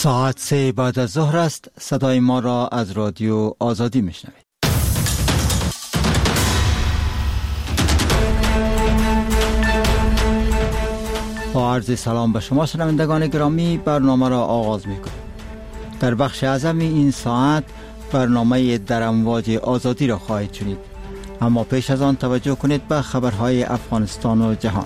ساعت 3 بعد از ظهر است. صدای ما را از رادیو آزادی میشنوید. با عرض سلام به شما شنوندگان گرامی، برنامه را آغاز میکنیم. در بخش اعظم این ساعت برنامه در امواج آزادی را خواهید شنید، اما پیش از آن توجه کنید به خبرهای افغانستان و جهان.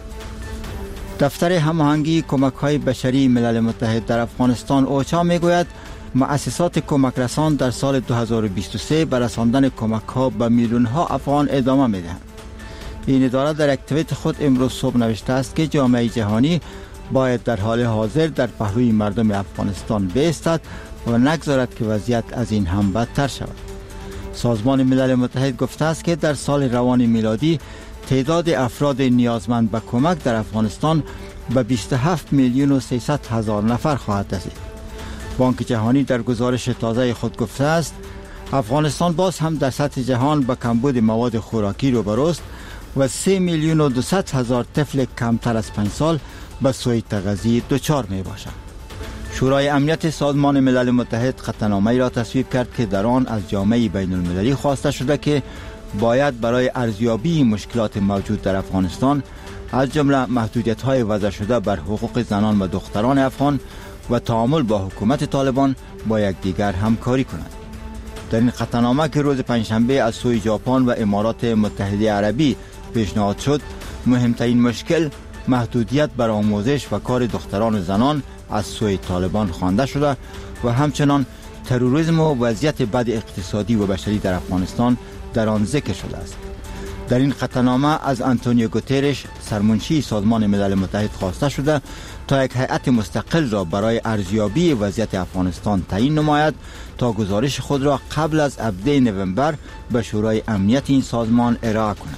دفتر هماهنگی کمک‌های بشری ملل متحد در افغانستان اوچا میگوید مؤسسات کمک رسان در سال 2023 به رساندن کمک‌ها به میلیون‌ها افغان ادامه می‌دهند. این اداره در یک توییت خود امروز صبح نوشته است که جامعه جهانی باید در حال حاضر در پهلوی مردم افغانستان بایستد و نگذارد که وضعیت از این هم بدتر شود. سازمان ملل متحد گفته است که در سال روان میلادی تعداد افراد نیازمند به کمک در افغانستان به 27 میلیون و 300 هزار نفر خواهد رسید. بانک جهانی در گزارش تازه خود گفته است افغانستان باز هم در سطح جهان به کمبود مواد خوراکی روبروست و 3 میلیون و 200 هزار طفل کمتر از 5 سال به سوء تغذیه دچار می باشند. شورای امنیت سازمان ملل متحد خطرنامه‌ای را تصویب کرد که در آن از جامعه بین المللی خواسته شده که باید برای ارزیابی مشکلات موجود در افغانستان از جمله محدودیت‌های وضع شده بر حقوق زنان و دختران افغان و تعامل با حکومت طالبان با یکدیگر همکاری کنند. در این خطرنامه که روز پنجشنبه از سوی ژاپن و امارات متحده عربی پیشنهاد شد، مهمترین مشکل محدودیت بر آموزش و کار دختران و زنان از سوی طالبان خوانده شده و همچنان تروریسم و وضعیت بد اقتصادی و بشری در افغانستان در آن ذکر شده است. در این خطرنامه از آنتونیو گوترش سرمنشی سازمان ملل متحد خواسته شده تا یک هیئت مستقل را برای ارزیابی وضعیت افغانستان تعیین نماید تا گزارش خود را قبل از 17 نوامبر به شورای امنیت این سازمان ارائه کند.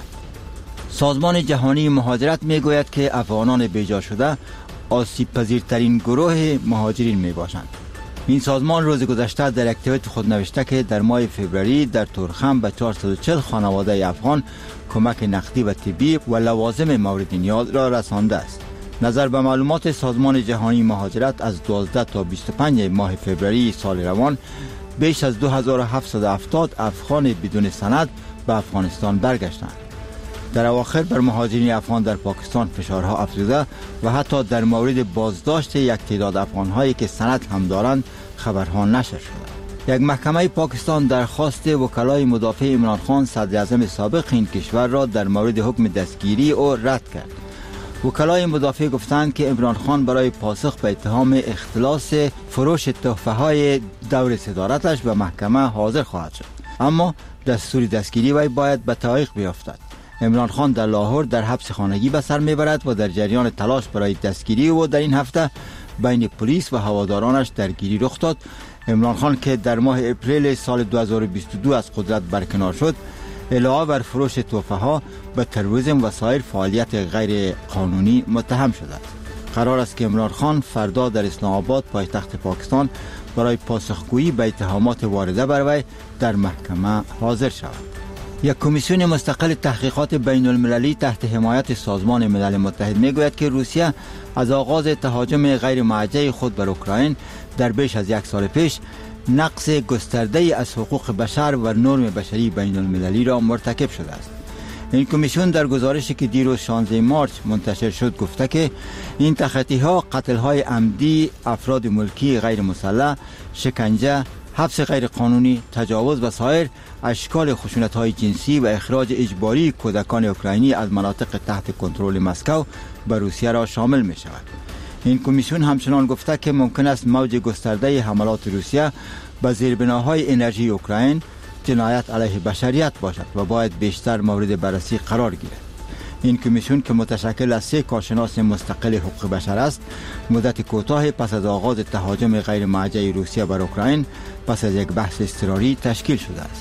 سازمان جهانی مهاجرت میگوید که افغانان بیجا شده آسیب پذیرترین گروه مهاجرین می باشند. این سازمان روز گذشته در یک توییت خود نوشته که در ماه فوریه در تورخم به 440 خانواده افغان کمک نقدی و طبی و لوازم مورد نیاز را رسانده است. نظر به معلومات سازمان جهانی مهاجرت از 12 تا 25 ماه فوریه سال روان بیش از 2770 افغان بدون سند به افغانستان برگشتند. در اواخر بر مهاجرین افغان در پاکستان فشارها افزوده و حتی در مورد بازداشت یک تعداد افغان‌هایی که سند هم دارند خبرها نشر شده. یک محکمه پاکستان درخواست وکلای مدافع عمران خان صدر اعظم سابق این کشور را در مورد حکم دستگیری او رد کرد. وکلای مدافع گفتند که عمران خان برای پاسخ به اتهام اختلاس فروش تحفه‌های دور صدارتش به محکمه حاضر خواهد شد، اما دستور دستگیری وی باید به تحقیق بیفتد. عمران خان در لاهور در حبس خانگی به سر میبرد و در جریان تلاش برای دستگیری او در این هفته بین پلیس و هوادارانش درگیری رخ داد. عمران خان که در ماه اپریل سال 2022 از قدرت برکنار شد، علاوه بر فروش تحفه‌ها به تروریسم و سایر فعالیت غیر قانونی متهم شده است. قرار است که عمران خان فردا در اسلام آباد پایتخت پاکستان برای پاسخگویی به اتهامات وارده بر وی در محکمه حاضر شود. یک کمیسیون مستقل تحقیقات بین المللی تحت حمایت سازمان ملل متحد میگوید که روسیه از آغاز تهاجم غیر موجه خود بر اوکراین در بیش از یک سال پیش نقض گسترده از حقوق بشر و نرم بشری بین المللی را مرتکب شده است. این کمیسیون در گزارشی که دیروز 16 مارس منتشر شد گفته که این تخطی‌ها قتل‌های عمدی افراد ملکی غیر مسلح، شکنجه، حبس غیر قانونی، تجاوز و سایر اشکال خشونت‌های جنسی و اخراج اجباری کودکان اوکراینی از مناطق تحت کنترل مسکو به روسیه را شامل می شود. این کمیسیون همچنان گفته که ممکن است موج گسترده حملات روسیه به زیربناهای انرژی اوکراین جنایت علیه بشریت باشد و باید بیشتر مورد بررسی قرار گیرد. این کمیسیون که متشکل از 3 کارشناس مستقل حقوق بشر است، مدت کوتاه پس از آغاز تهاجم غیر موجه روسیه بر اوکراین پس از یک بحث اضطراری تشکیل شده است.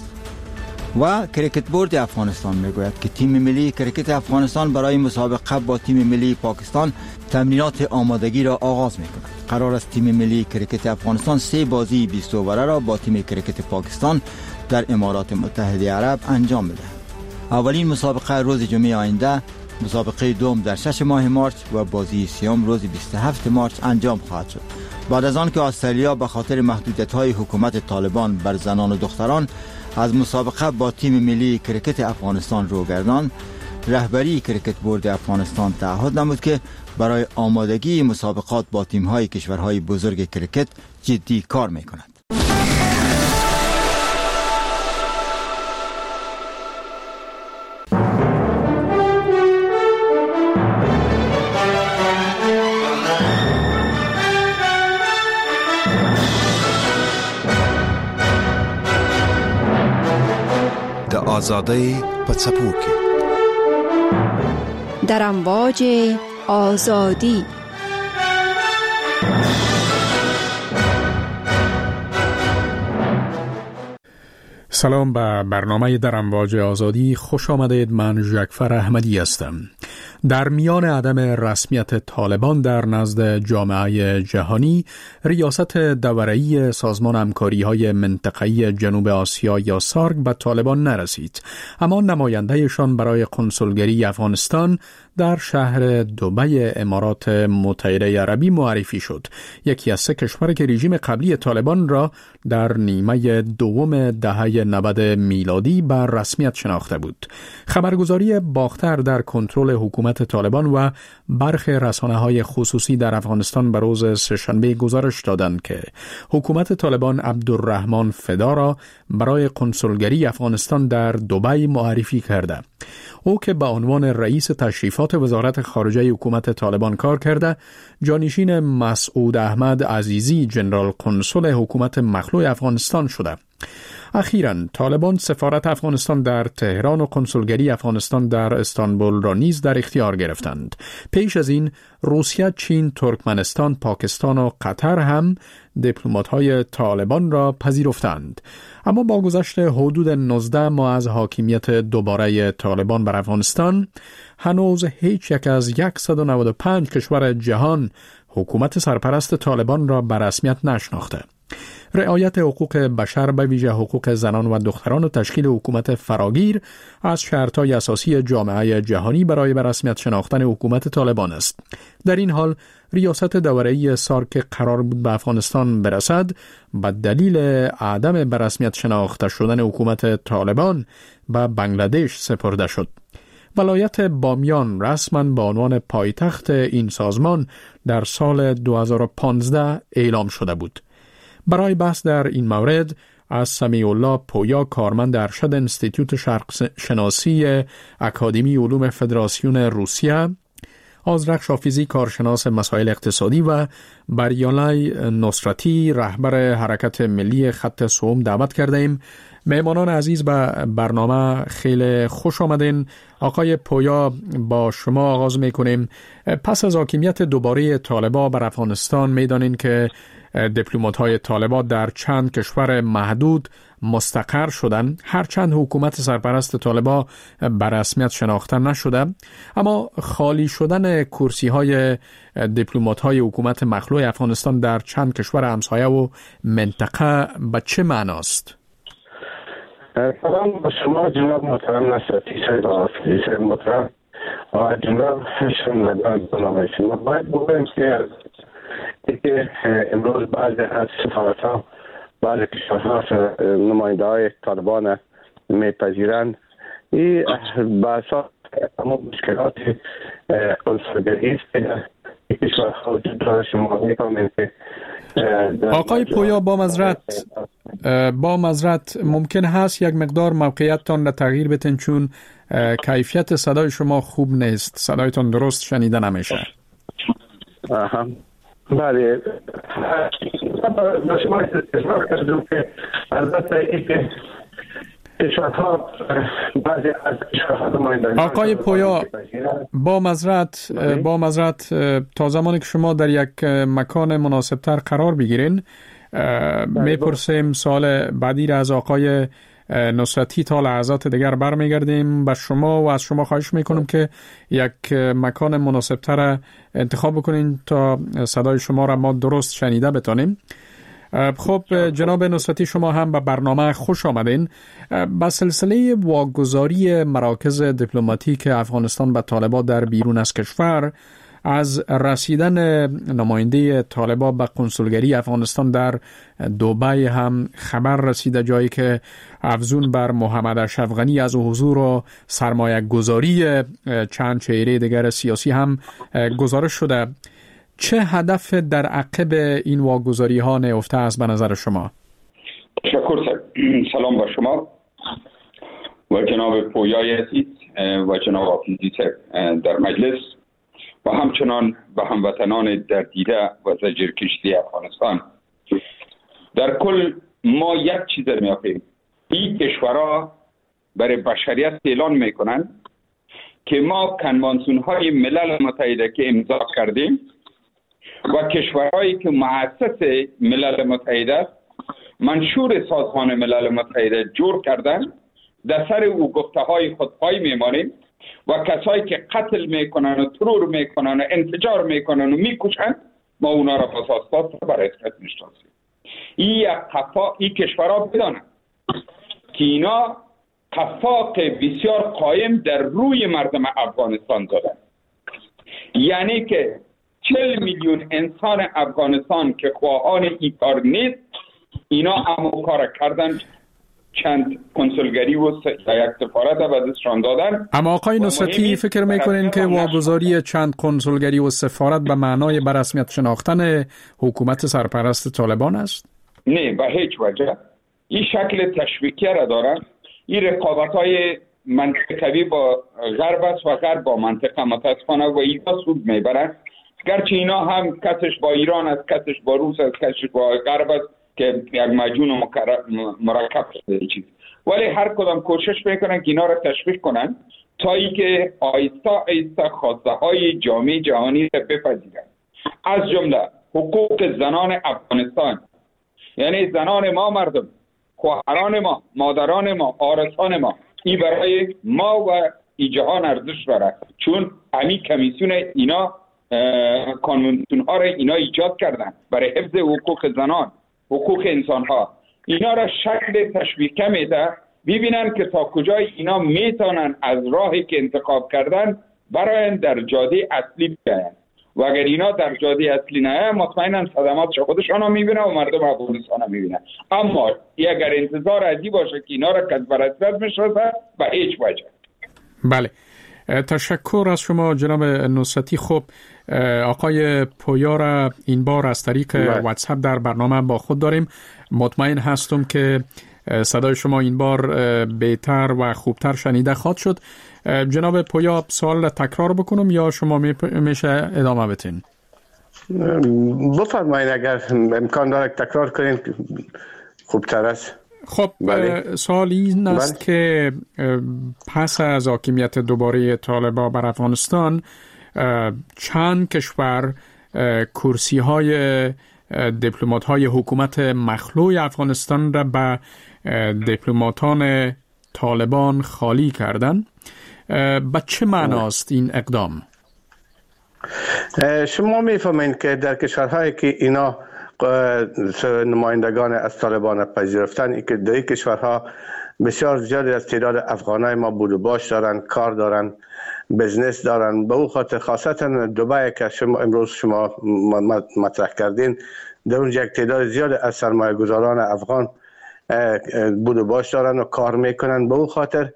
و کریکت بورد افغانستان میگوید که تیم ملی کریکت افغانستان برای مسابقه با تیم ملی پاکستان تمرینات آمادگی را آغاز میکند. قرار است تیم ملی کریکت افغانستان 3 بازی 20 اووره را با تیم کریکت پاکستان در امارات متحده عرب انجام بدهد. اولین مسابقه روز جمعه آینده، مسابقه دوم در 6 ماه مارس و بازی سوم روز 27 مارس انجام خواهد شد. بعد از آن که استرالیا به خاطر محدودیت‌های حکومت طالبان بر زنان و دختران از مسابقه با تیم ملی کرکت افغانستان رو گرداند، رهبری کرکت بورد افغانستان تعهد نمود که برای آمادگی مسابقات با تیم‌های کشورهای بزرگ کرکت جدی کار می‌کند. آزادی په څپو کې در امواج آزادی. سلام به برنامه در امواج آزادی، خوش آمدید. من ژکفر احمدی هستم. در میان عدم رسمیت طالبان در نزد جامعه جهانی، ریاست دوره‌ای سازمان همکاری‌های منطقه‌ای جنوب آسیا یا سارک به طالبان نرسید، اما نماینده‌شان برای کنسولگری افغانستان در شهر دبی امارات متحده عربی معرفی شد، یکی از 3 کشور که رژیم قبلی طالبان را در نیمه دوم دهه 90 میلادی بر رسمیت شناخته بود. خبرگزاری باختر در کنترل حکومت طالبان و برخی رسانه‌های خصوصی در افغانستان به روز سه‌شنبه گزارش دادند که حکومت طالبان عبدالرحمن فدا را برای کنسولگری افغانستان در دبی معرفی کرده. او که به عنوان رئیس تشریفات وزارت خارجه حکومت طالبان کار کرده، جانشین مسعود احمد عزیزی جنرال کنسول حکومت مخلوع افغانستان شده. اخیراً طالبان سفارت افغانستان در تهران و کنسولگری افغانستان در استانبول را نیز در اختیار گرفتند. پیش از این روسیه، چین، ترکمنستان، پاکستان و قطر هم دیپلمات‌های طالبان را پذیرفتند. اما با گذشت حدود 19 ماه از حاکمیت دوباره طالبان بر افغانستان، هنوز هیچ یک از 195 کشور جهان حکومت سرپرست طالبان را به رسمیت نشناخته. رعایت حقوق بشر، به ویژه حقوق زنان و دختران و تشکیل حکومت فراگیر از شرطهای اساسی جامعه جهانی برای به رسمیت شناختن حکومت طالبان است. در این حال ریاست دوره‌ای سارک قرار بود به افغانستان برسد، به دلیل عدم به رسمیت شناخته شدن حکومت طالبان به بنگلادش سپرده شد. ولایت بامیان رسما به عنوان پایتخت این سازمان در سال 2015 اعلام شده بود. برای بحث در این مورد از سمیع الله پویا، کارمند ارشد انستیتوت شرق شناسی اکادمی علوم فدراسیون روسیه، آذرخ شافیزی، کارشناس مسائل اقتصادی، و بریالای نصرتی، رهبر حرکت ملی خط سوم دعوت کرده ایم. مهمانان عزیز، به برنامه خیلی خوش آمدین. آقای پویا، با شما آغاز میکنیم. پس از حاکمیت دوباره طالبان بر افغانستان میدانین که دیپلمات‌های طالبان در چند کشور محدود مستقر شدند، هرچند حکومت سرپرست طالبان به رسمیت شناخته نشده. اما خالی شدن کرسی‌های دیپلمات‌های حکومت مخلوع افغانستان در چند کشور همسایه و منطقه به چه معناست؟ سلام به شما جناب محترم نصرتی صاحب، صاحب محترم و جناب شنوندگان برنامه شما. باید بگویم که امروز بعضی از سفارت‌ها، بعضی کشورها نماینده‌های طالبان میپذیرند. این به اساس تمام مشکلات کنسولگری است که کشورها وجود دارد. شما می‌فهمید که آقای پویا، با معذرت ممکن هست یک مقدار موقعیتتان را تغییر بدین، چون کیفیت صدای شما خوب نیست. صدایتان درست شنیده نمیشه. بله، شما اصرار کردم که البته این کشورها بعضی از کشورها نمایندگان. آقای پویا، با معذرت تا زمانی که شما در یک مکان مناسبتر قرار بگیرین، میپرسیم سوال بعدی را از آقای نصرتی. تا لحظات دیگر برمیگردیم به شما و از شما خواهش میکنم که یک مکان مناسبتر انتخاب بکنین تا صدای شما را ما درست شنیده بتانیم. خب جناب نصرتی، شما هم به برنامه خوش آمدین. با سلسله واگذاری مراکز دیپلماتیک افغانستان به طالبان در بیرون از کشور، از رسیدن نماینده طالبان به کنسولگری افغانستان در دبی هم خبر رسیده، جایی که افزون بر محمد اشرف غنی از حضور و سرمایه گذاری چند چهره دیگر سیاسی هم گزارش شده. چه هدف در عقب این واگذاری ها نهفته است به نظر شما؟ تشکر. سلام با شما و جناب پویای عزیز و جناب آفیزی در مجلس و همچنان به هموطنان در دیده و زجر کشیده افغانستان. در کل ما یک چیز می‌آفریم: این کشورها برای بشریت اعلان میکنن که ما کنوانسیون‌های ملل متحده که امضا کردیم و کشورهایی که مؤسس ملل متحده منشور سازمان ملل متحده جور کردن، در سر او گفته‌های خود پای میمانیم و کسایی که قتل میکنن و ترور میکنن و انفجار میکنن و میکشن ما اونا را پس اساس برای اسمت میشناسیم. این کشورها بدانند که اینا قفاق بسیار قایم در روی مردم افغانستان دادن. یعنی که 40 میلیون انسان افغانستان که خواهان این کار نیست، اینا همون کار کردن. چند کنسولگری و یک سفارت به دستشان دادن. اما آقای نصرتی فکر میکنین که واگذاری چند کنسولگری و سفارت به معنای به رسمیت شناختن حکومت سرپرست طالبان است؟ نه، به هیچ وجه. این شکل تشویقی را دارن. این رقابت‌های منطقوی با غرب است و غرب با منطقه متاسفانه و اینا سود میبرن. گرچه اینا هم کسش با ایران است، کسش با روس است، کسش با غرب است که یک مجموع مرکب شده چیز، ولی هر کدام کوشش میکنن که اینا را تشویق کنن تا اینکه آیسته آیسته خواسته های جامعه جهانی را بپذیرن. از جمله حقوق زنان افغانستان، یعنی زنان ما، مردم، خواهران ما، مادران ما، آرسان ما، این برای ما و این جهان ارزش داره، چون همین کمیسیون اینا کانونسیون ها را اینا ایجاد کردن برای حفظ حقوق زنان، حقوق انسان ها. اینا را شکل تشویق میده، ببینن که تا کجای اینا میتونن از راهی که انتخاب کردن برای در جاده اصلی بیاین و اگر اینا در جاده اصلی نه مطمئنا صدمات خودشان هم میبینن و مردم افغانستان هم میبینن. اما اگر انتظار ازی باشه که اینا را کس برسد میشرسه به هیچ وجه. بله، تشکر از شما جناب نصرتی. خب آقای پویا را این بار از طریق واتساپ در برنامه با خود داریم. مطمئن هستم که صدای شما این بار بهتر و خوبتر شنیده خواهد شد. جناب پویا، سوال تکرار بکنم یا شما میشه ادامه بدین؟ بفرمایید، اگر امکان داره تکرار کنین خوبتر است. خب سوال این است که پس از حاکمیت دوباره طالبان بر افغانستان چند کشور کرسی های دیپلمات های حکومت مخلوع افغانستان را به دیپلماتان طالبان خالی کردن. به چه معناست این اقدام؟ شما میفهمید که در کشورهایی که اینا نمایندگان از طالبان پذیرفتن، ای که در این کشورها بسیار زیادی از تعداد افغانای ما بود و باش دارن، کار دارن، بزنس دارن. به او خاطر خاصتا دبی که امروز شما مطرح کردین، در اونجا یک تعداد زیاد از سرمایه گذاران افغان بود و باش دارن و کار میکنن. به او خاطر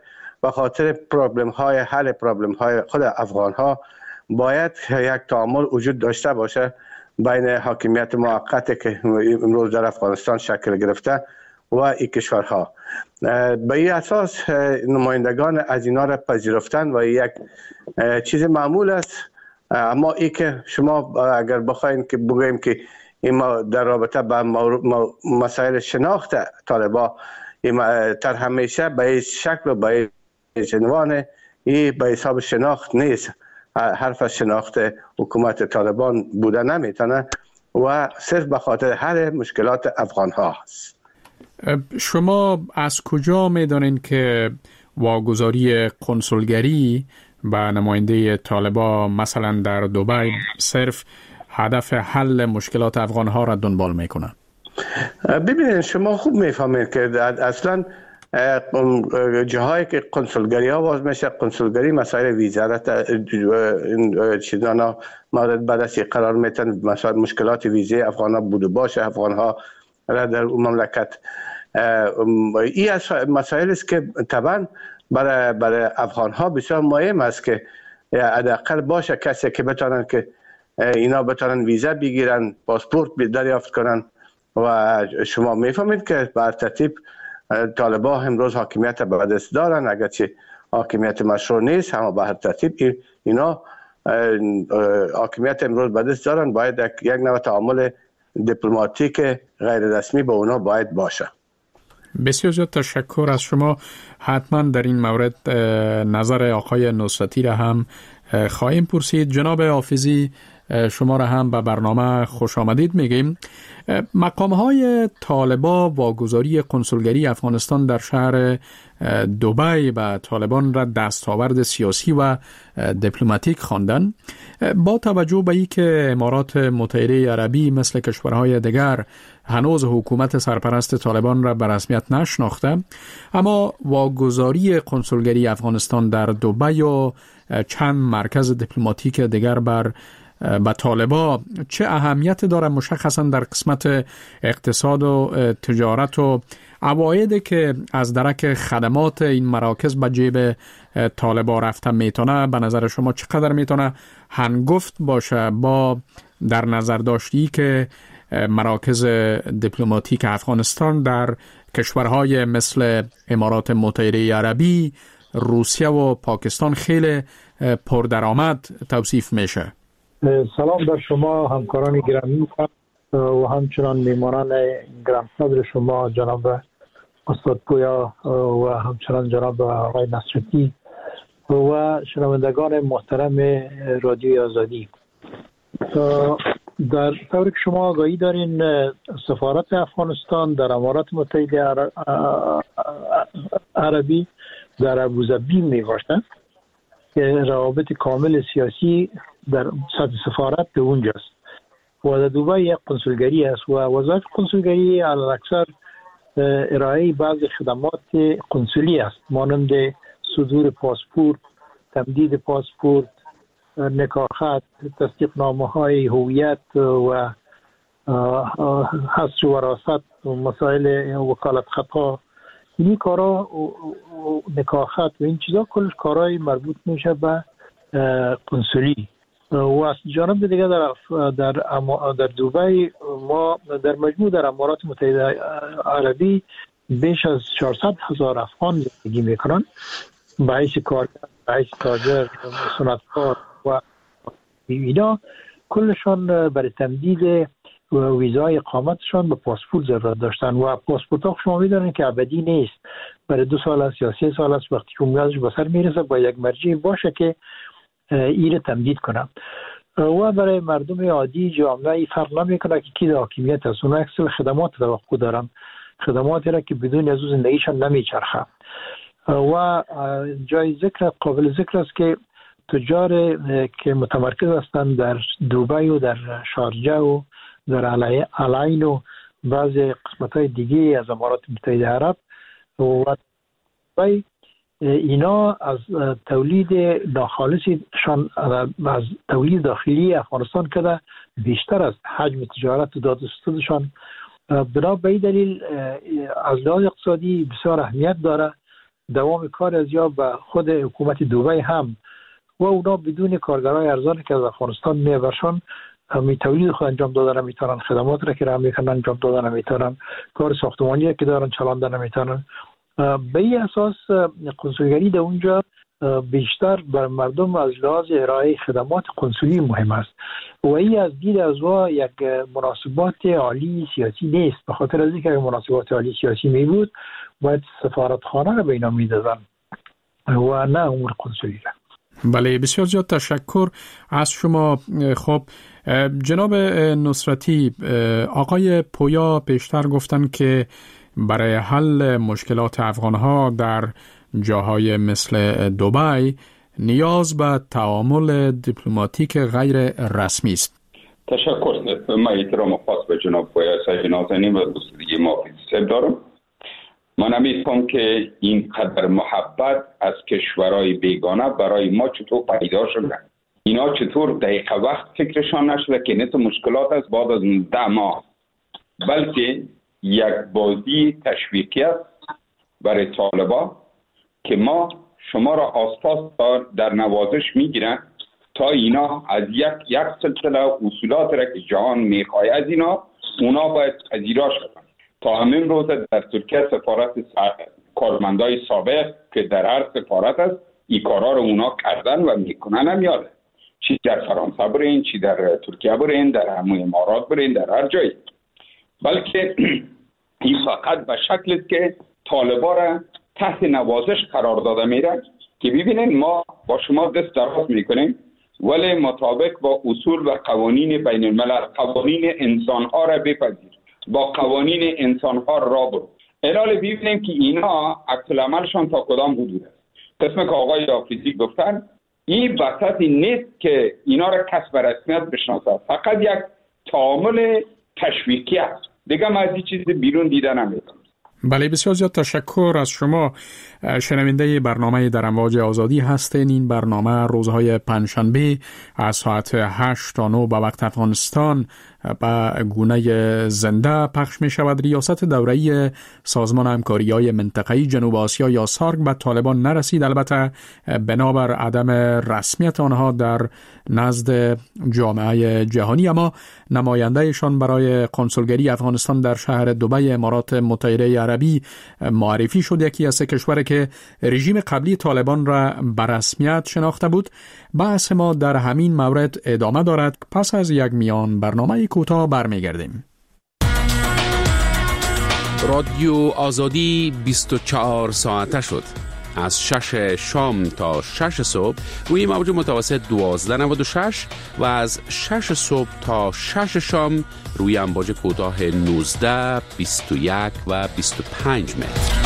حل پرابلم های خود افغان ها باید یک تعامل وجود داشته باشه بین حاکمیت موقتی که امروز در افغانستان شکل گرفته و این کشورها. به این اساس نمایندگان از اینا را پذیرفتن و یک چیز معمول است. اما ای که شما اگر بخواین که بگوییم که این در رابطه با مسائل شناخت طالبان تر همیشه به این شکل و به این عنوان این به حساب شناخت نیست. حرف از شناخت حکومت طالبان بوده نمیتونه و صرف به خاطر حل مشکلات افغان ها هست. شما از کجا میدانین که واگذاری کنسولگری به نماینده طالبان مثلا در دبی صرف هدف حل مشکلات افغان ها را دنبال میکنه؟ ببینید، شما خوب میفهمید که اصلا جاهایی که کنسولگری ها باز میشه، کنسولگری مسائل ویزا چیزانا مورد بررسی قرار میتن، مسائل مشکلات ویزه افغان ها بوده باشه، افغان ها را در مملکت. این از مسائل است که طبعا برای افغان ها بسیار مهم است که حداقل باشه کسی که بتونن که اینا بتونن ویزا بگیرن، پاسپورت دریافت کنن. و شما میفهمید که بر ترتیب طالبان امروز حاکمیت به دست دارن، اگرچه حاکمیت مشروع نیست، اما به هر ترتیب اینا حاکمیت امروز به دست دارن. باید یک نوع تعامل دیپلماتیک غیر رسمی با اونا باید باشه. بسیار زیاد تشکر از شما. حتما در این مورد نظر آقای نصرتی را هم خواهیم پرسید. جناب حافظی، شما را هم به برنامه خوش آمدید میگیم. مقام‌های طالبان واگذاری کنسولگری افغانستان در شهر دبی به طالبان را دستاورد سیاسی و دیپلماتیک خواندند. با توجه به اینکه امارات متحده عربی مثل کشورهای دیگر هنوز حکومت سرپرست طالبان را به رسمیت نشناخته، اما واگذاری کنسولگری افغانستان در دبی و چند مرکز دیپلماتیک دیگر به طالبان چه اهمیت داره، مشخصا در قسمت اقتصاد و تجارت و عوایدی که از درک خدمات این مراکز به جیب طالبان رفته میتونه؟ به نظر شما چقدر میتونه هنگفت باشه با در نظر داشتی که مراکز دیپلماتیک افغانستان در کشورهای مثل امارات متحده عربی، روسیه و پاکستان خیلی پردرآمد توصیف میشه؟ سلام بر شما همکاران گرامی و همچنان میمانان گرانقدر شما جناب استاد پویا و همچنان جناب آقای نصرتی و شنوندگان محترم رادیوی آزادی. در طور که شما آگاهی دارین، سفارت افغانستان در امارات متحده عربی در ابوظبی میباشد که روابط کامل سیاسی در سطح سفارت به اونجاست و در دبی یک کنسولگری است و وظایف کنسولگری علاوه ارائه بعضی خدمات کنسولی است، مانند صدور پاسپورت، تمدید پاسپورت، نکاحت، تصدیق نامه های هویت و حذف وراثت و مسائل وکالت خطا. این کارا نکاحت و این چیزا کلش کارهای مربوط میشه به کنسولی. و از جانب دیگه در دبی ما در مجموع در امارات متحده عربی بیش از 400,000 افغان زندگی میکنن، به حیث کارگر، به حیث تاجر، صنعتکار و اینا کلشان برای تمدید ویزای اقامتشان به پاسپورت ضرورت داشتن و پاسپورت ها شما میدونید که ابدی نیست، برای 2 سال است یا 3 سال است. وقتی که میادش به سر میرسه با یک مرجع باشه که این تمدید کنم و برای مردم عادی جامعه فرق نمیکنه که کی در حاکمیت است. اونا اکثر خدمات توقع دارن، خدماتی را که بدون از زندگیشان نمیچرخه. و جای ذکر، قابل ذکر است که تجار که متمرکز هستند در دبی و در شارجه و در العین و بعض قسمت‌های دیگه از امارات متحده عرب و اینا از تولید ناخالصشان، از تولید داخلی افغانستان که بیشتر از حجم تجارت و دادستودشان، بنا به این دلیل از لحاظ اقتصادی بسیار اهمیت داره دوام کار از یا به خود حکومت دبی هم و اونا بدون کارگرای ارزانی که از افغانستان میبرشن می تولید خود انجام دادن نمیتونن، خدمات را که را میکنن انجام دادن نمیتونن، کار ساختمانی که دارن چلاندن نمیتونن. به این اساس کنسولگری در اونجا بیشتر بر مردم از لحاظ ارائه خدمات کنسولی مهم است و این از دید از یک مناسبات عالی سیاسی نیست. به خاطر از اینکه مناسبات عالی سیاسی می بود باید سفارتخانه را به اینا میدادن و نه امور کنسولی را. بله، بسیار زیاد تشکر از شما. خب جناب نصرتی، آقای پویا پیشتر گفتن که برای حل مشکلات افغانها در جاهای مثل دبی نیاز به تعامل دیپلماتیک غیر رسمی است. تشکر. من احترام خاص به جناب پویا صاحب نازنین و دوست دیگه محافظ صاحب دارم. ما نمی‌فهمم که اینقدر محبت از کشورهای بیگانه برای ما چطور پیدا شده. اینا چطور دقیقه وقت فکرشان نشده که نت مشکلات است بعد از 10 ماه، بلکه یک بازی تشویقی است برای طالبان که ما شما را آسپاس در نوازش میگیرن تا اینا از یک سلسله اصولات را که جهان میخواه از اونا باید پذیرا شدن. تا همین روز در ترکیه سفارت کارمندای سابق که در هر سفارت است این کارا رو اونا کردن و میکنن هم یاده، چی در فرانسه برین، چی در ترکیه برین، در همون امارات برین، در هر جایی. بلکه این فقط به شکل است که طالبا را تحت نوازش قرار داده میره که ببینین ما با شما دست دراز میکنیم ولی مطابق با اصول و قوانین بین الملل، قوانین انسان ها را بپذیر، با قوانین انسان ها را برو. الان ببینیم که اینا عکس العملشان تا کدام حدود است. قسم که آقای حافظی گفتن این وسطی نیست که اینا را کسب رسمیت بشناسه، فقط یک تعامل تشویقی است. دیگه من از این چیز بیرون دیده نمیتونم. بله، بسیار زیاد تشکر از شما. شنونده برنامه در امواج آزادی هستین. این برنامه روزهای پنجشنبه از ساعت 8 تا 9 به وقت افغانستان به گونه زنده پخش می شود. ریاست دوره‌ای سازمان همکاری‌های منطقه‌ای جنوب آسیا یا سارک به طالبان نرسید، البته بنابر عدم رسمیت آنها در نزد جامعه جهانی، اما نمایندهشان برای کنسولگری افغانستان در شهر دبی امارات متحده عربی معرفی شد. یکی از 3 کشور که رژیم قبلی طالبان را به رسمیت شناخته بود. بحث ما در همین مورد ادامه دارد. پس از یک میان برنامه کوتاه برمیگردیم. رادیو آزادی 24 ساعته شد. از 6 شام تا 6 صبح روی موج متوسط 1296 و از 6 صبح تا 6 شام روی امواج کوتاه 19، 21 و 25 متر.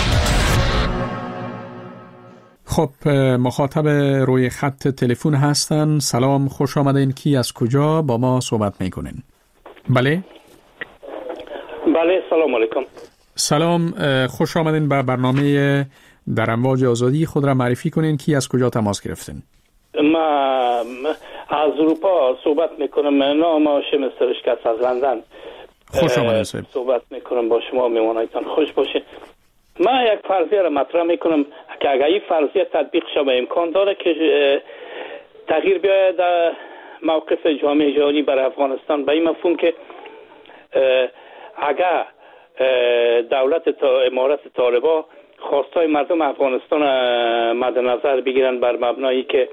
خب، مخاطب روی خط تلفن هستن. سلام، خوش آمدین. کی از کجا با ما صحبت میکنین؟ بله سلام علیکم. سلام، خوش آمدین به برنامه در امواج آزادی. خود را معرفی کنین. کی از کجا تماس گرفتین؟ ما از اروپا صحبت میکنم. نام هاشم سرشکست از لندن. خوش آمدین صاحب. صحبت میکنم با شما، میمانایتان خوش باشین. من یک فرضیه را مطرح میکنم که اگر این فرضیه تطبیق شود امکان داره که تغییر بیاید در موقف جامعه جهانی برای افغانستان، به این مفهوم که اگر دولت امارت طالبان خواستای مردم افغانستان مد نظر بگیرن بر مبنایی که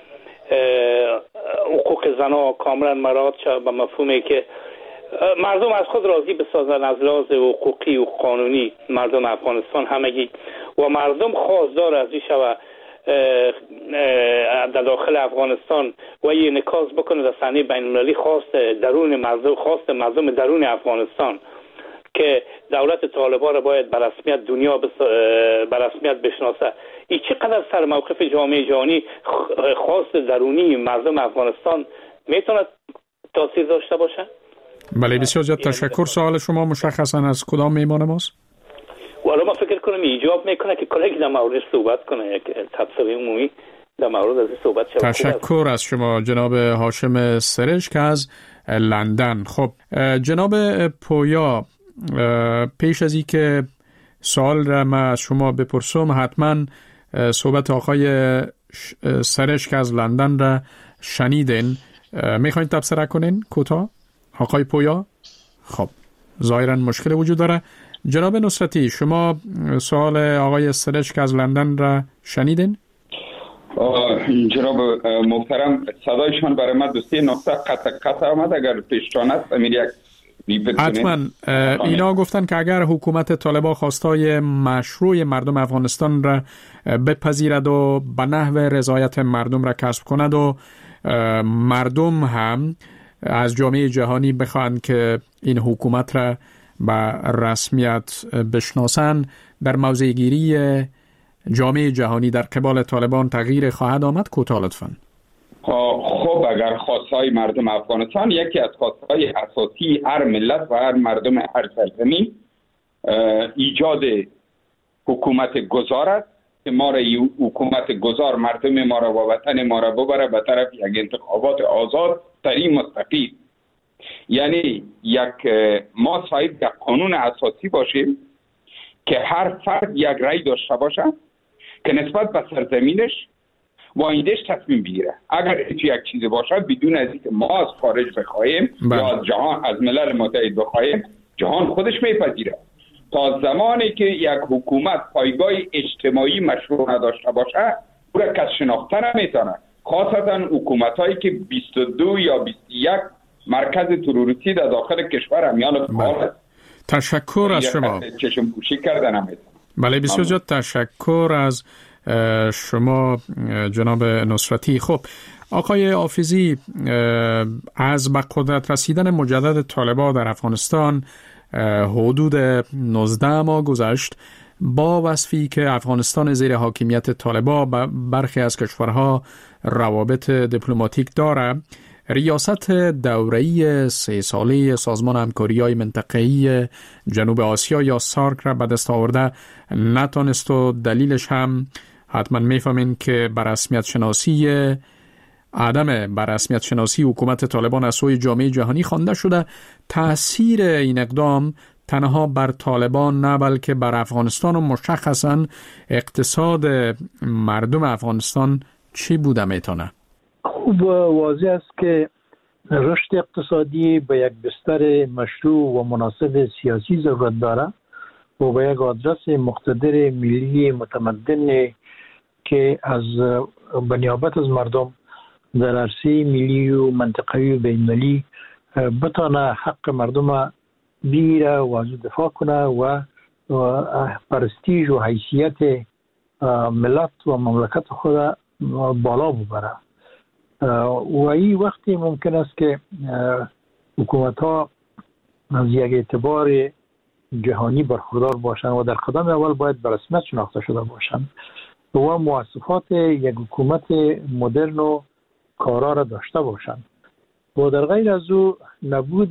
حقوق زنها کاملا مراعات شود، به مفهومی که مردم از خود راضی بسازن از لحاظ حقوقی و قانونی، مردم افغانستان همگی، و مردم خواستار از این شود در داخل افغانستان و یه نکاز بکنه در صحنه بین المللی خواست مردم درون افغانستان که دولت طالبان را باید به رسمیت دنیا به رسمیت بشناسه. این چقدر سر موقف جامعه جهانی خواست درونی مردم افغانستان میتونه تاثیر داشته باشه؟ بله، بسیار زیاد تشکر. سوال شما مشخصا از کدام میمان ماست؟ والا ما فکر کنم ایجاب میکنه که کلیک در موردش صحبت کنه، یک تبصره عمومی در مورد از صحبت شد. تشکر از شما جناب هاشم سرشک از لندن. خب جناب پویا، پیش از این که سوال را من از شما بپرسم، حتما صحبت آقای سرشک از لندن را شنیدین. میخواین تبصره کنین کوتاه آقای پویا؟ خب ظاهرا مشکل وجود داره. جناب نصرتی، شما سوال آقای سرشک از لندن را شنیدین؟ جناب محترم، صدایشان برای من 2-3 نقطه قطع آمد. اگر پیشتان است امیر یک حتما. اینا گفتن که اگر حکومت طالبان خواستای مشروع مردم افغانستان را بپذیرد و به نحو رضایت مردم را کسب کند و مردم هم از جامعه جهانی بخواهند که این حکومت را به رسمیت بشناسن، در موضع گیری جامعه جهانی در قبال طالبان تغییر خواهد آمد؟ کوتاه لطفاً. خب اگر خواستهای مردم افغانستان، یکی از خواستهای اساسی هر ملت و هر مردم هر سرزمین ایجاد حکومت گذار است که ما را حکومت گذار مردم ما را و وطن ما را ببره به طرف یک انتخابات آزاد ترین مستقیم. یعنی ما صاحب یک قانون اساسی باشیم که هر فرد یک رأی داشته باشه که نسبت به سرزمینش و آیندهش تصمیم بگیره. اگر یک چیزی باشه بدون از اینکه ما از خارج بخوایم یا از جهان از ملل متحد بخوایم، جهان خودش میپذیره. تا زمانی که یک حکومت پایگاه اجتماعی مشروع نداشته باشه او را کس شناخته نمیتونه، خاصتا حکومتایی که 22 یا 21 مرکز تروریستی در داخل کشور همیان فعال. تشکر از شما. چشم پوشی کردن نمیتونه. بله بسیار زیاد تشکر از شما جناب نصرتی. خب آقای حافظی، از به قدرت رسیدن مجدد طالبان در افغانستان حدود 19 ماه گذشت. با وصفی که افغانستان زیر حاکمیت طالبان با برخی از کشورها روابط دیپلماتیک دارد، ریاست دوره‌ای 3 ساله سازمان همکاری‌های منطقه‌ای جنوب آسیا یا سارک را به دست آورده نتانست و دلیلش هم حتما میفهمین که عدم بررسمیت شناسی حکومت طالبان از سوی جامعه جهانی خوانده شده. تأثیر این اقدام تنها بر طالبان نه بلکه بر افغانستان و مشخصا اقتصاد مردم افغانستان چی بوده میتونه؟ خوب واضح است که رشد اقتصادی به یک بستر مشروع و مناسب سیاسی ضرورت داره و به یک آدرس مقتدر ملی متمدن که از بنیابت از مردم در عرصه ملی و منطقوی و بین‌المللی بتانه حق مردم بگیره و از دفاع کنه و پرستیژ و حیثیت ملت و مملکت خود بالا ببره. و این وقتی ممکن است که حکومت ها از یک اعتبار جهانی برخوردار باشند و در قدم اول باید به رسمیت شناخته شده باشند و مواصفات یک حکومت مدرن و کارا را داشته باشند و در غیر از او نبود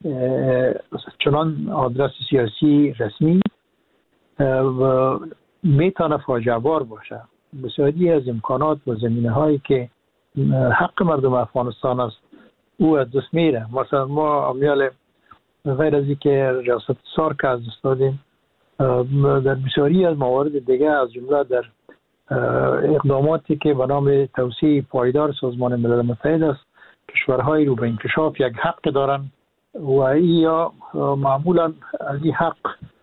چنان آدرس سیاسی رسمی و میتونه فاجعه بار باشه. بسیاری از امکانات و زمینه هایی که حق مردم افغانستان است او از دست میره. مثلا ما امیال غیر از اینکه ریاست سارک از دست دادیم، در بسیاری از موارد دیگه از جمله در اقداماتی که به نام توسعه پایدار سازمان ملل متحد است، کشورهای رو به انکشاف یک حق دارن و یا معمولا از این حق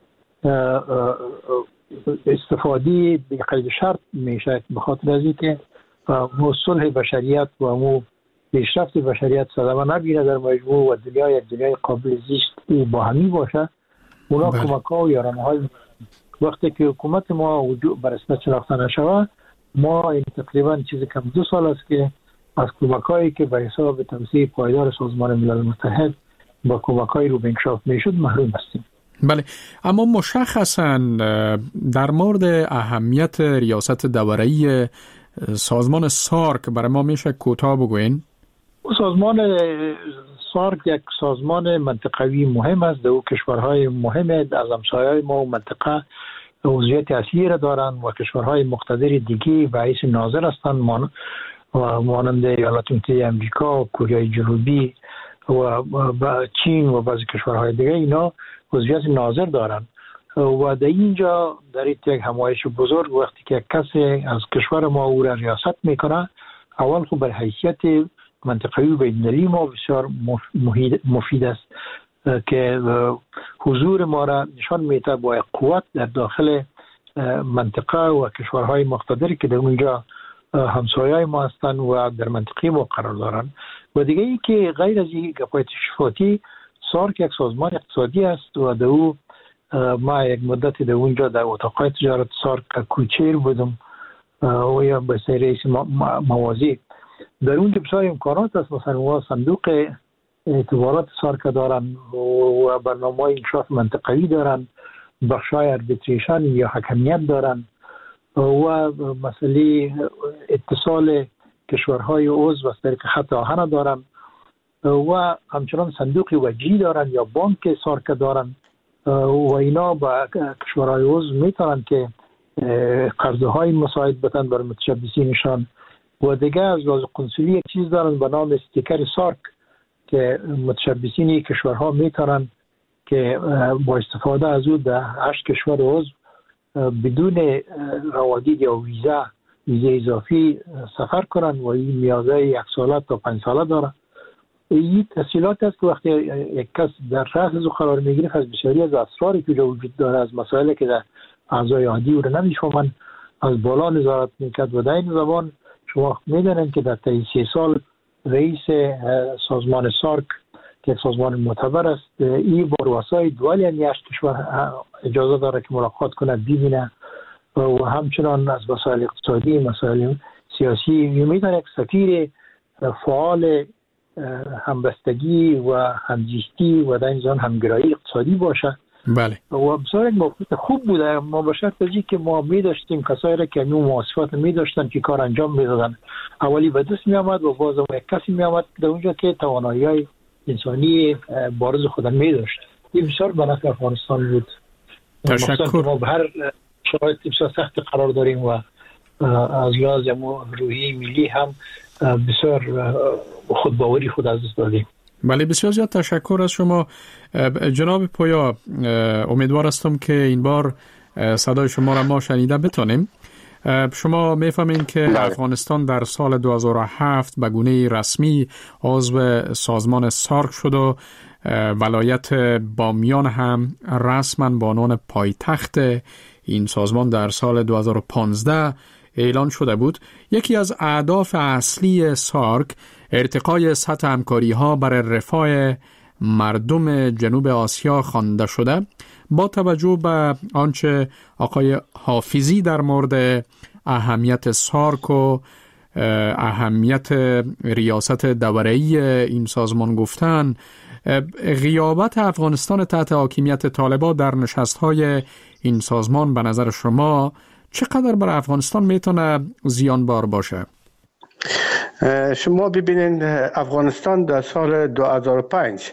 استفاده به قید شرط میشه به خاطر از اینکه صلح بشریت و پیشرفت بشریت صدمه نبینه در مجموع و دنیا یک دنیای قابل زیست با همی باشه. اونا کمک ها و یارانه های وقتی که حکومت ما وجود بر رسمیت شناخته نشود، ما این تقریبا چیز کم 2 سال است که از کمک هایی که به حساب توسعه پایدار سازمان ملل متحد با کمک های رو به انکشاف میشد محروم هستیم. بله، اما مشخصا در مورد اهمیت ریاست دوره‌ای سازمان سارک برای ما میشه کوتاه بگوین؟ سازمان سارک یک سازمان منطقوی مهم است. در کشورهای مهم از همسایه‌های ما و منطقه عضویت اصلی را دارند و کشورهای مقتدر دیگه به حیث ناظر هستند مانند ایالات متحده آمریکا و کره جنوبی و چین و بعضی کشورهای دیگه. اینا عضویت ناظر دارند و در اینجا در یک همایش بزرگ وقتی که کسی از کشور ما او را ریاست میکنه، اول خب بر حیثیت منطقوی و بین‌المللی ما بسیار مفید است که حضور ما را نشان میده با قوت در داخل منطقه و کشورهای مقتدری که در اونجا همسایه‌های ما هستند و در منطقه ما قرار دارند. و دیگه ای که غیر از این گپای تشریفاتی، سارک یک سازمان اقتصادی است و در او ما یک مدتی در اونجا در اتاقای تجارت سارک کوچیر بودم و یا به رئیس موازی. در اونجا بسیار امکانات است. مثلا ما صندوق اعتبارات سارک دارن و برنامه انکشاف منطقوی دارن، بخشای اربیتریشن یا حکمیت دارن و مسئله اتصال کشورهای عضو از طریق خط آهن دارن و همچنان صندوق وجهی دارن یا بانک سارک دارن و اینا با کشورهای عضو میتونن که قرضهای مساعد بتن بر متشبثینشان. و دیگه از لحاظ قنصلی یک چیز دارن به نام استیکر سارک که متشبثین کشورها میتونن که با استفاده از او در 8 کشور عضو بدون روادید یا ویزا اضافی سفر کنن و این میازه 1 ساله تا 5 ساله داره. این تسهیلات است که وقتی یک کس در رأس از قرار میگیره از بسیاری از اسراری که وجود داره، از مسائلی که در اعضای عادی او رو نمیفهمن، از بالا نظارت میکرد. و در این زبان شما میدونید که در طی 3 سال رئیس سازمان سارک که سازمان معتبر است این با رؤسای دول یعنی 8 کشور اجازه داره که ملاقات کنه، ببینه و همچنان از مسائل اقتصادی، مسائل سیاسی. میدونه یک سفیر فعال همبستگی و همزیستی و در این زمان همگرایی اقتصادی باشه. بله. و بسیار یک موقعیت خوب بوده. ما به شرط ازی که ما می‌داشتیم کسایی را که نوع مواصفات می‌داشتن که کار انجام می‌دادن، اولی به دست می‌آمد و باز یک کسی می‌آمد در اونجا که توانایی‌های انسانی بارز خودم می‌داشت. این بسیار به نفع افغانستان بود. تشکر. ما به هر شرایط بسیار سخت قرار داریم و از لحاظ روحی ملی هم بسیار خودباوری خود از دست دادیم. بله، بسیار زیاد تشکر از شما جناب پویا. امیدوار هستم که این بار صدای شما را ما شنیده بتونیم. شما میفهمین که افغانستان در سال 2007 به گونه رسمی عضو سازمان سارک شد و ولایت بامیان هم رسما به عنوان پایتخت این سازمان در سال 2015 اعلان شده بود. یکی از اهداف اصلی سارک ارتقای سطح همکاری‌ها برای رفاه مردم جنوب آسیا خوانده شده. با توجه به آنچه آقای حافظی در مورد اهمیت سارک و اهمیت ریاست دوره‌ای این سازمان گفتن، غیابت افغانستان تحت حاکمیت طالبان در نشست‌های این سازمان به نظر شما چقدر برای افغانستان میتونه زیانبار باشه؟ شما ببینید افغانستان در سال 2005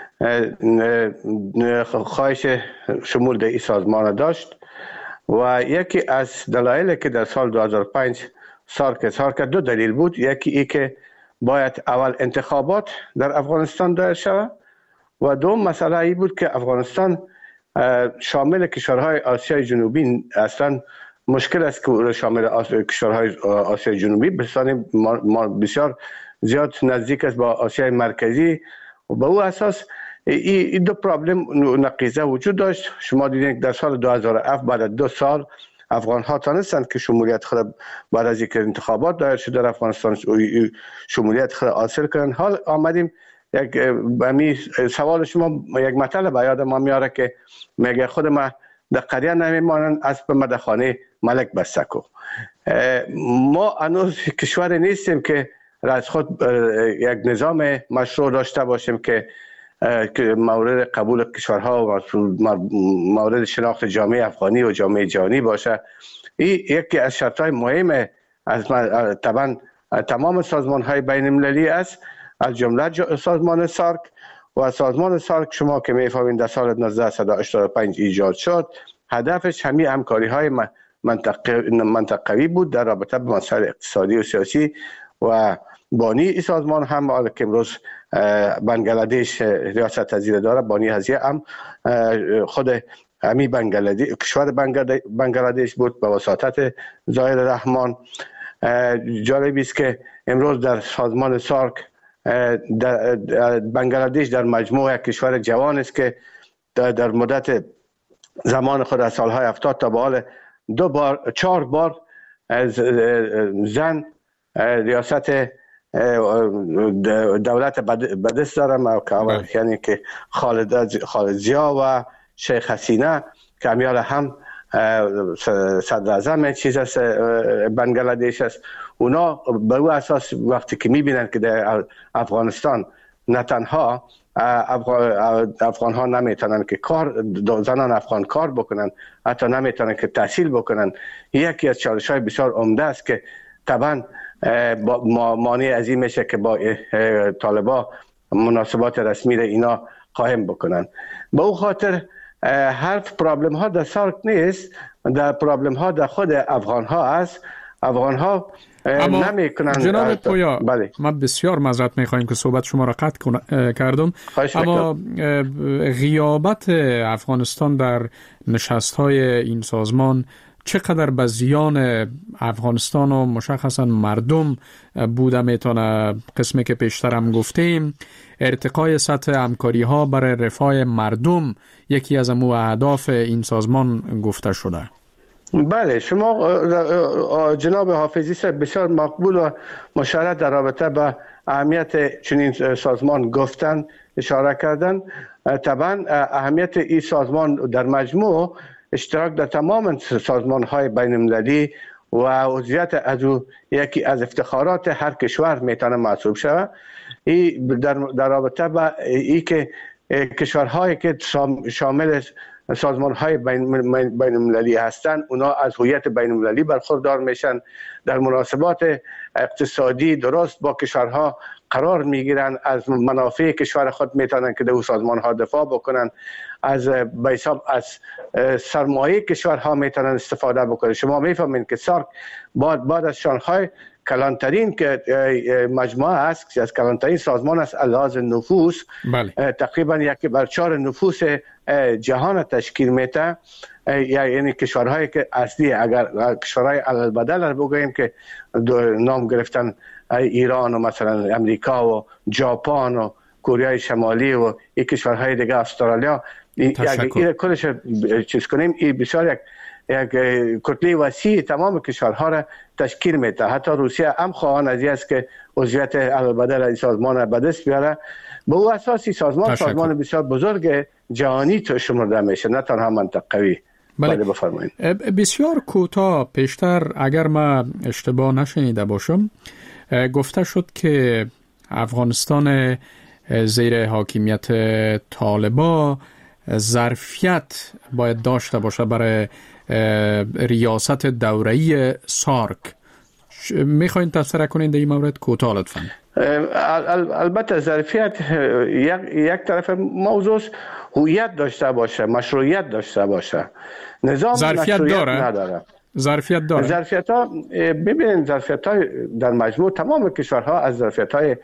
خواهش شمول در این سازمان داشت و یکی از دلایلی که در سال 2005 سارک 2 دلیل بود. یکی ای که باید اول انتخابات در افغانستان دایر شود و دوم مسئله ای بود که افغانستان شامل کشورهای آسیای جنوبی اصلا مشکل است که شامل کشورهای آسیای جنوبی بسیار زیاد نزدیک است با آسیای مرکزی و به او اساس این دو پرابلم نقیضه وجود داشت. شما دیدین در سال 2007 بعد از 2 سال افغان ها تانستند که شمولیت خود بعد از اینکه انتخابات دایر شد در افغانستان شمولیت خود حاصل کنند. حال آمدیم یک سوال شما یک مطلب به یاد ما میاره که میگه خود ما در قریه نمیمانند اسب مدخانه ملک بستکو. ما هنوز کشور نیستیم که از خود یک نظام مشروع داشته باشیم که مورد قبول کشورها و مورد شناخت جامعه افغانی و جامعه جهانی باشه. این یکی از شرطهای مهم از طبعا تمام سازمان های بین المللی است، از جمله سازمان سارک. و سازمان سارک شما که میفهمید در سال 1985 ایجاد شد، هدفش همین همکاری های منطقوی بود در رابطه با مسائل اقتصادی و سیاسی و بانی این سازمان هم که امروز بنگلادش ریاست پذیر داره، بانی هزیه هم خود همین کشور بنگلادش بود به وساطت ظاهر رحمان. جالب است که امروز در سازمان سارک بنگلادش در مجموع کشور جوان است که در مدت زمان خود از سالهای 70 تا به حال 4 بار از زن ریاست دولت به دست دارم، یعنی که خالد زیا و شیخ حسینه که همیال هم صدر اعظم چیز است بنگلادش است. اونا به او اساس وقتی که میبینن که در افغانستان نه تنها افغان ها نمیتونن که زنان افغان کار بکنن، حتی نمیتونن که تحصیل بکنن. یکی از چالش های بسیار عمده است که طبعا مانع از این میشه که با طالبا مناسبات رسمی را اینا قائم بکنن. به او خاطر هر پرابلم ها در سارک نیست، در پرابلم ها در خود افغان ها است. افغان ها نمیکنن. جناب پویا، ما بسیار معذرت میخوایم که صحبت شما را قطع کردم، اما غیابت افغانستان در نشست های این سازمان چقدر به زیان افغانستان و مشخصا مردم بوده میتونه؟ قسمی که پیشتر هم گفتیم، ارتقای سطح همکاری ها برای رفاه مردم یکی از اهداف این سازمان گفته شده. بله، شما جناب حافظی صاحب بسیار مقبول و مشرف در رابطه با اهمیت چنین سازمان گفتن، اشاره کردن. طبعا اهمیت این سازمان در مجموع اشتراک در تمام سازمان‌های بین‌المللی و عضویت از او یکی از افتخارات هر کشور میتونه محسوب شود. این در رابطه با این که کشورهایی که شامل سازمان‌های بین‌المللی هستند، اونا از هویت بین‌المللی برخوردار میشن، در مناسبات اقتصادی درست با کشورها قرار میگیرن، از منافع کشور خود میتونن که در سازمان‌ها دفاع بکنن، از سرمایه کشورها میتونن استفاده بکنن. شما میفهمین که سارک بعد از شانگهای کلانترین که مجموعه است، از کلانترین سازمان است لحاظ نفوس. بله. تقریبا 1/4 نفوس جهان تشکیل میده. یعنی کشورهایی که اصلی، اگر کشورهای علالبدل رو بگوییم که نام گرفتن ایران و مثلا امریکا و ژاپن و کره شمالی و این کشورهای دیگه، استرالیا، این کلش چیز کنیم، این بسیار یک کتله وسیع تمام کشورها را تشکیل میده. حتی روسیه هم خواهان از است که عضویت علالبدل این سازمان به دست بیاره. به او اساسی سازمان بسیار بزرگ جهانی تو شمرده میشه، نه تنها منطقوی. بله، بفرمایید. بسیار کوتاه پیشتر اگر ما اشتباه نشنیده باشم گفته شد که افغانستان زیر حاکمیت طالبان ظرفیت باید داشته باشه برای ریاست دوره‌ای سارک. میخواین تفسیر کنین در این مورد کوتاه لطفاً؟ البته ظرفیت یک طرف موضوع هویت داشته باشه، مشروعیت داشته باشه. نظام ظرفیت مشروعیت داره؟ نداره. ظرفیت داره. ظرفیت ها ببینید، ظرفیت های در مجموع تمام کشورها از ظرفیت های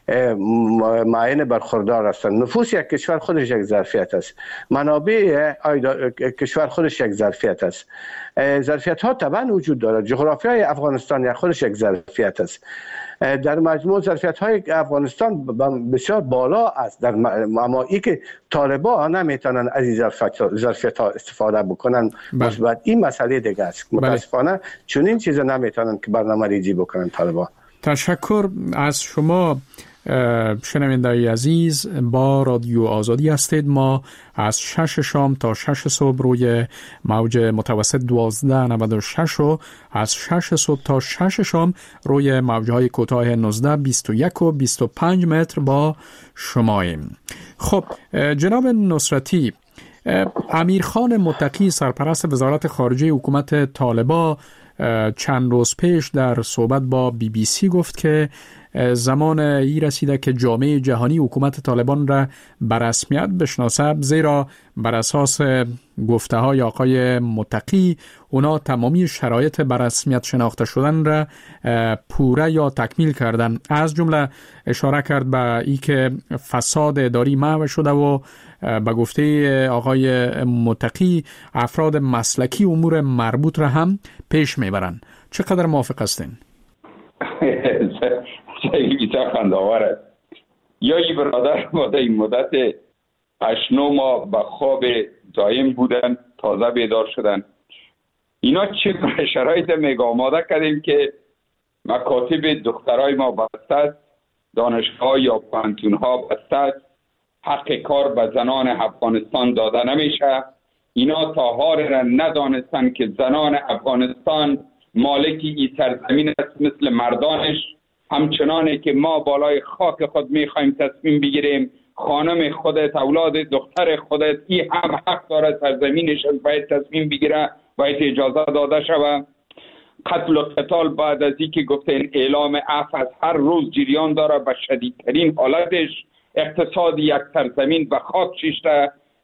معین برخوردار هستند. نفوس یک کشور خودش یک ظرفیت است، منابع کشور خودش یک ظرفیت است. ظرفیت ها طبعا وجود دارد. جغرافیای افغانستان یک خودش یک ظرفیت است. در مجموع ظرفیت های افغانستان بسیار بالا است، اما ای که طالبان نمیتونن از این ظرفیت ها استفاده بکنن. مثبت این مسئله دیگه است. متاسفانه چون این چیزا نمیتونن که برنامه ریزی بکنن طالبان. تشکر از شما شنونده‌های عزیز. با رادیو آزادی هستید. ما از 6 شام تا 6 صبح روی موج متوسط 1296 و از 6 صبح تا 6 شام روی موجهای کوتاه 19، 21 و 25 متر با شماییم. خب جناب نصرتی، امیرخان متقی سرپرست وزارت خارجه حکومت طالبان چند روز پیش در صحبت با BBC گفت که زمان ای رسیده که جامعه جهانی حکومت طالبان را به رسمیت بشناسه، زیرا بر اساس گفته های آقای متقی اونا تمامی شرایط به رسمیت شناخته شدن را پوره یا تکمیل کردن. از جمله اشاره کرد به ای که فساد اداری محو شده و به گفته آقای متقی افراد مسلکی امور مربوط را هم پیش میبرن. چقدر موافق هستین؟ بسیار خنده‌آور است. یا این برادر ما در این مدت 8-9 ماه به خواب دائم بودن، تازه بیدار شدن. اینا چه شرایط میگه آماده کردیم که مکاتب دخترای ما بسته است، دانشگاه یا پانتونها بسته است، حق کار به زنان افغانستان داده نمیشه. اینا تا حال را ندانستن که زنان افغانستان مالکی این سرزمین است مثل مردانش. همچنانه که ما بالای خاک خود میخوایم تصمیم بگیریم، خانم خودت، اولاد دختر خودت، این هم حق داره سرزمینش باید تصمیم بگیره، باید اجازه داده شود. قتل و قتال بعد از اینکه گفتین اعلام عفو از هر روز جریان داره به شدیدترین حالتش. اقتصاد یک سرزمین به خاک شیشته.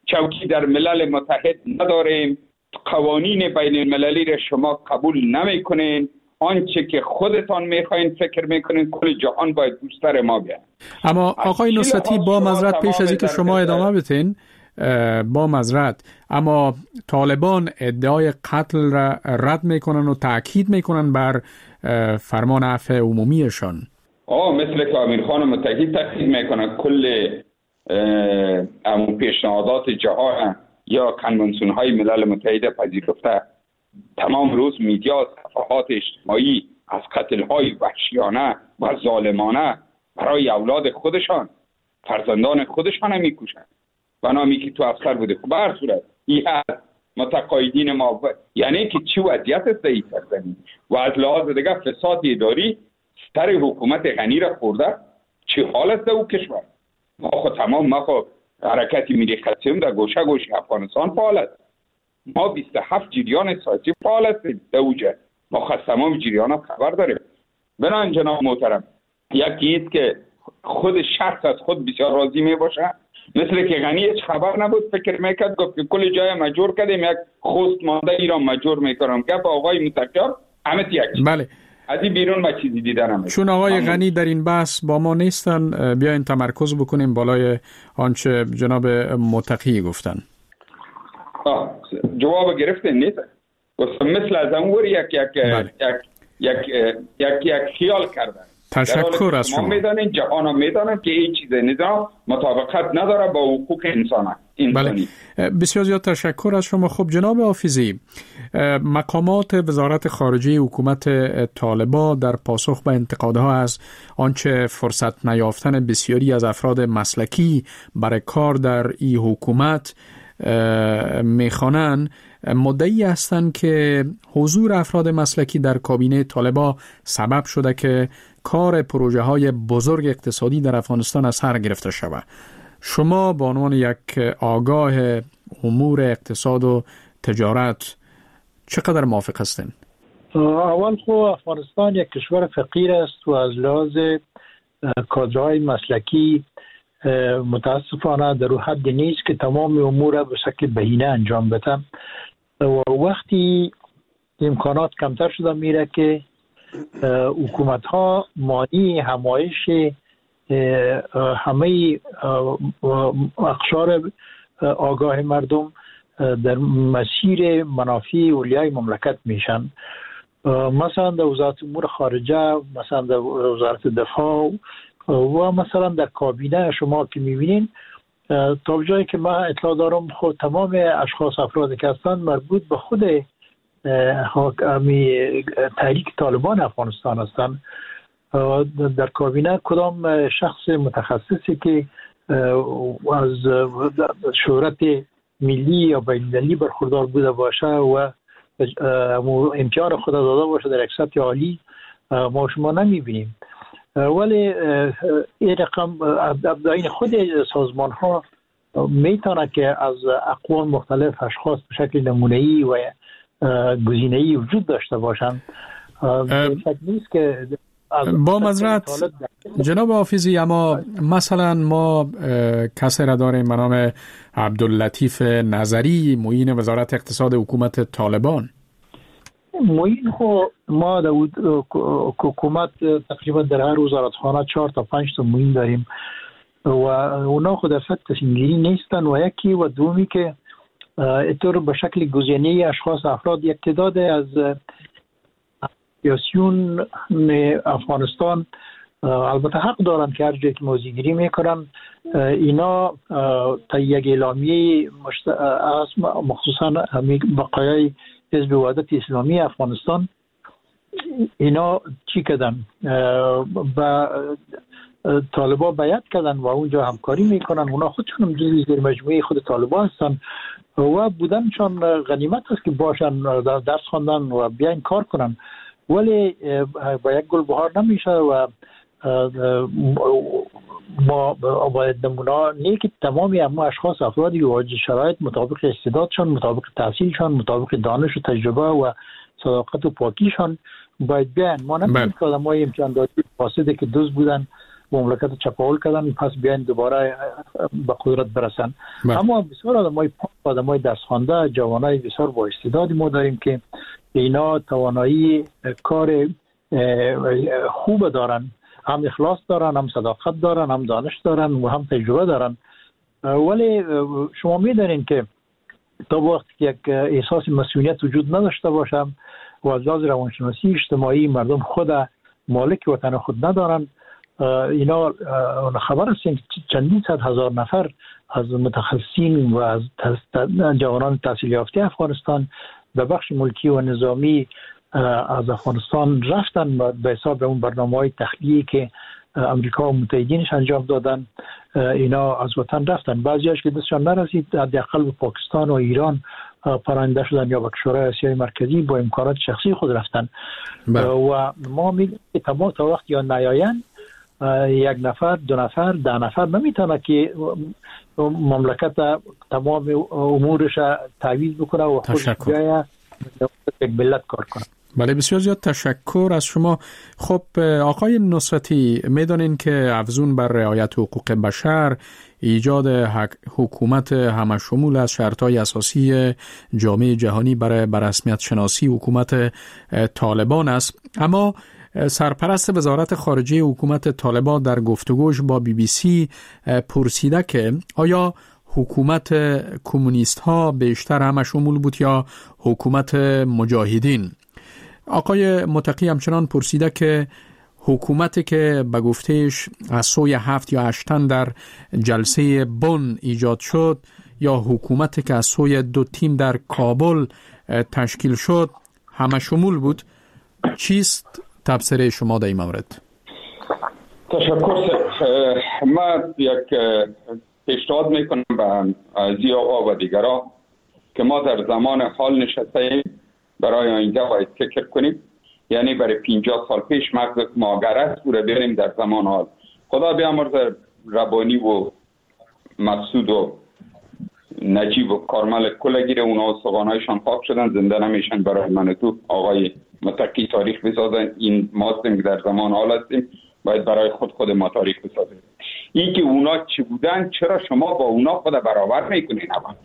چوکی در ملل متحد نداریم، قوانین بین المللی را شما قبول نمی کنین، آنچه که خودتان میخواین فکر میکنین کل جهان باید دوستر ما بیان. اما آقای نصرتی با معذرت پیش از اینکه شما ادامه بدین، با معذرت، اما طالبان ادعای قتل را رد میکنن و تاکید میکنن بر فرمان عفو عمومیشان. مثل که امیر خان متحدی تاکید میکنن کل امون پیشنهادات جهان یا کنونسیون های ملل متحد پذیرفته. تمام روز میدیا صفحات اجتماعی از قتل های وحشیانه و ظالمانه برای اولاد خودشان، فرزندان خودشان هم میکشند و نامی که تو افسر بوده. به هر صورت این هست متقاعدین ما یعنی که چی وضعیت است در این سرزمین و از لحاظ دیگه فساد اداری سر حکومت غنی را خورده. چی حال است در او کشور؟ ما حرکت ملی خصیم در گوشه گوشه افغانستان فعال است. ما 27 جریان سیاسی فعال هستیم در اوجه. ما خواست تمام جریان ها خبر داریم. بنابراین جناب محترم، یکی است که خود شخص از خود بسیار راضی می باشه، مثل که غنی هیچ خبر نبود، فکر میکرد گفت که کل جای مجور کردیم، یک خوست مانده ایران مجور میکنم. گفت آقای متقیار همه یک. بله. از این بیرون ما چیزی دیدن نمیشه. چون آقای غنی در این بحث با ما نیستن، بیاین تمرکز بکنیم بالای آنچه جناب متقی گفتن. جواب گرفتین نیست؟ مثل از اون یک خیال کردن. تشکر از شما. ما میدانیم، جهان هم میدانیم که این چیز نظام مطابقت نداره با حقوق انسانی. بله. بسیار زیاد تشکر از شما. خب جناب حافظی، مقامات وزارت خارجه حکومت طالبان در پاسخ به انتقادها از آنچه فرصت نیافتن بسیاری از افراد مسلکی برای کار در این حکومت میخوانند، مدعی هستند که حضور افراد مسلکی در کابینه طالبان سبب شده که کار پروژه های بزرگ اقتصادی در افغانستان از سر گرفته شود. شما به عنوان یک آگاه امور اقتصاد و تجارت چقدر موافق هستین؟ اول خو افغانستان یک کشور فقیر است و از لحاظ کادرهای مسلکی متاسفانه در حد نیست که تمام امور به شکل بهینه انجام بده و وقتی امکانات کمتر شده میره که حکومت ها مانی همایش همه اقشار آگاه مردم در مسیر منافع اولیای مملکت میشن. مثلا در وزارت امور خارجه، مثلا در وزارت دفاع و مثلا در کابینه شما که میبینین، تا جایی که من اطلاع دارم خود تمام اشخاص افرادی که هستن مربوط به خود تحریک طالبان افغانستان هستن. در کابینه کدام شخص متخصصی که از شهرت ملی یا بین‌المللی برخوردار بوده باشه و امتیان خود داده باشه در یک سطح عالی ما شما نمیبینیم. ولی این رقم ابداین خود سازمان ها میتونه که از اقوام مختلف اشخاص به شکل نمونه‌ای و گزینه‌ای وجود داشته باشند. فکر نیست که با معذرت جناب حافظی، اما مثلا ما کسی را داریم به نام عبداللطیف نظری، معین وزارت اقتصاد حکومت طالبان. معین خو ما در حکومت تقریبا در هر وزارتخانه 4 تا 5 تا معین داریم و اونا خود در سطح تصمیم‌گیری نیستن و یکی و دومی که اینطور به شکل گزینه اشخاص افراد یک تعداد از سیاسیون افغانستان البته حق دارن که هر جایی که موضع‌گیری میکنن اینا تا یک اعلامیه مخصوصا بقایای حزب وحدت اسلامی افغانستان اینا چی کردن و طالبان بیعت کردن و اونجا همکاری میکنن. اونا خودشون هم جزئی در مجموعه خود طالبان هستن و بودنشان غنیمت است که باشن درس خواندن و بیاین کار کنن، ولی با یک گل بهار نمیشه و ما باید نمونه نیکی تمامی اما اشخاص افرادی واجد شرایط مطابق استعدادشان، مطابق تحصیلشان، مطابق دانش و تجربه و صداقت و پاکیشان باید بیان. ما نمیدونیم که آدم های امتحان دادی فاسده که دوست بودن مملکت چپاول کردن، پس بیاین دوباره به قدرت برسن. اما بسیار آدمای درس خوانده، جوانای بسیار با استعدادی ما داریم که اینا توانایی کار خوب دارن، هم اخلاص دارن، هم صداقت دارن، هم دانش دارن و هم تجربه دارن. ولی شما میدونین که تا وقتی که یک احساس مسئولیت وجود نداشته باشه و از لحاظ روانشناسی اجتماعی مردم خود مالک وطن خود ندارن، اینا خبر هستیم چندین صد هزار نفر از متخصصین و از جوانان تحصیل یافته افغانستان به بخش ملکی و نظامی از افغانستان رفتن به حساب اون برنامه‌های تخلیه‌ای که امریکا و متحدینش انجام دادن. اینا از وطن رفتن، بعضی‌هاش که دستشان نرسید حداقل به پاکستان و ایران پرنده شدن یا به کشورهای آسیای مرکزی با امکانات شخصی خود رفتن. و ما میگیم که تا وقتی یا نیاین یک نفر، دو نفر، 10 نفر نمیتونه که مملکت تمام امورش تعویض بکنه و خودش بیایه یک ملت کار کنه. بله، بسیار زیاد تشکر از شما. خب آقای نصرتی، میدونین که افزون بر رعایت حقوق بشر، ایجاد حکومت همشمول از شرطهای اساسی جامعه جهانی برای بررسمیت شناسی حکومت طالبان است. اما سرپرست وزارت خارجه حکومت طالبان در گفتگوش با BBC پرسیده که آیا حکومت کمونیست ها بیشتر همشمول بود یا حکومت مجاهدین؟ آقای متقی همچنان پرسیده که حکومتی که به گفتهش از سوی 7 یا 8 تن در جلسه بن ایجاد شد یا حکومتی که از سوی 2 تیم در کابل تشکیل شد همشمول بود. چیست تبصره شما در این مورد؟ تشکر. من یک پیشنهاد میکنم به عزیز آقا و دیگران که ما در زمان حال نشسته برای آینده باید فکر کنیم، یعنی برای 50 سال پیش مغز ما گرست و بریم در زمان حال. خدا بیامرزه ربانی و مسعود و نجیب و کارمل کلگیر، اونا سوغانهایشان خواب شدن، زنده نمیشن. برای من تو آقای متقی تاریخ بسازن. این ما هستیم که در زمان حال هستیم، باید برای خود ما تاریخ بسازیم. این که اونا چی بودن، چرا شما با اونا خود برابر میکنین؟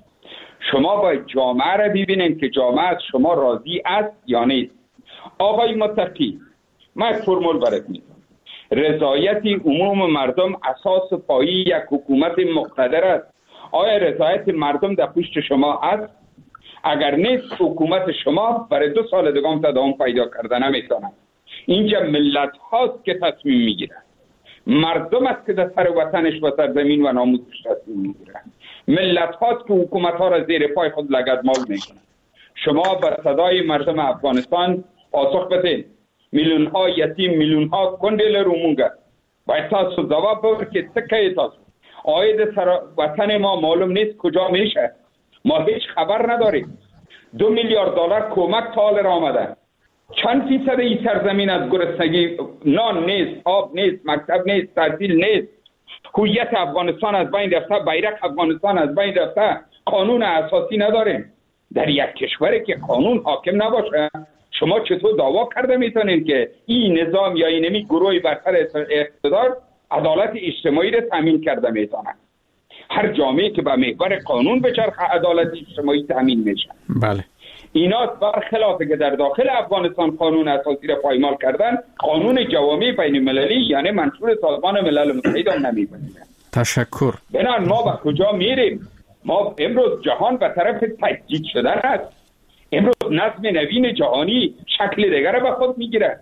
شما باید جامعه را ببینید که جامعه از شما راضی است یا نیست. آقای متقی، من فرمول برات میگم، رضایت عموم مردم اساس پایی یک حکومت مقتدر است. آیا رضایت مردم در پشت شما است؟ اگر نیست، حکومت شما برای 2 سال دیگه تداوم پیدا کرده نمیتونه. اینجا ملت هاست که تصمیم میگیرن، مردم است که در سر وطنش و سرزمین و ناموسش تصمیم میگیرن. ملت هاست که حکومت ها را زیر پای خود لگدمال میکنن. شما به صدای مردم افغانستان پاسخ بدین. میلیون ها یتیم، میلیون ها کندل رومونگه. باید تاسو جواب بور که تکه تاسو آید سر وطن ما معلوم نیست کجا میشه. ما هیچ خبر نداریم. 2 میلیارد دلار کمک تال را آمده. چند فیصد این سرزمین از گرسنگی؟ نان نیست، آب نیست، مکتب نیست، تحصیل نیست. هویت افغانستان از بین رفته، بیرق افغانستان از بین رفته. قانون اساسی نداریم. در یک کشوری که قانون حاکم نباشه، شما چطور دعوا کرده میتونید که این نظام یا این گروهی برتر اقتدار عدالت اجتماعی را تامین کرده میتونه؟ هر جامعه که به محور قانون بچرخه عدالت اجتماعی تامین میشه. بله. اینا برخلافه که در داخل افغانستان قانون اساسی را پایمال کردن، قانون جوامع بین المللی یعنی منشور سازمان ملل متحد هم نمی‌پذیره. تشکر. بنان ما به کجا میریم؟ ما امروز جهان به طرف تجدید شدن است. امروز نظم نوین جهانی شکل دیگر به خود میگیره.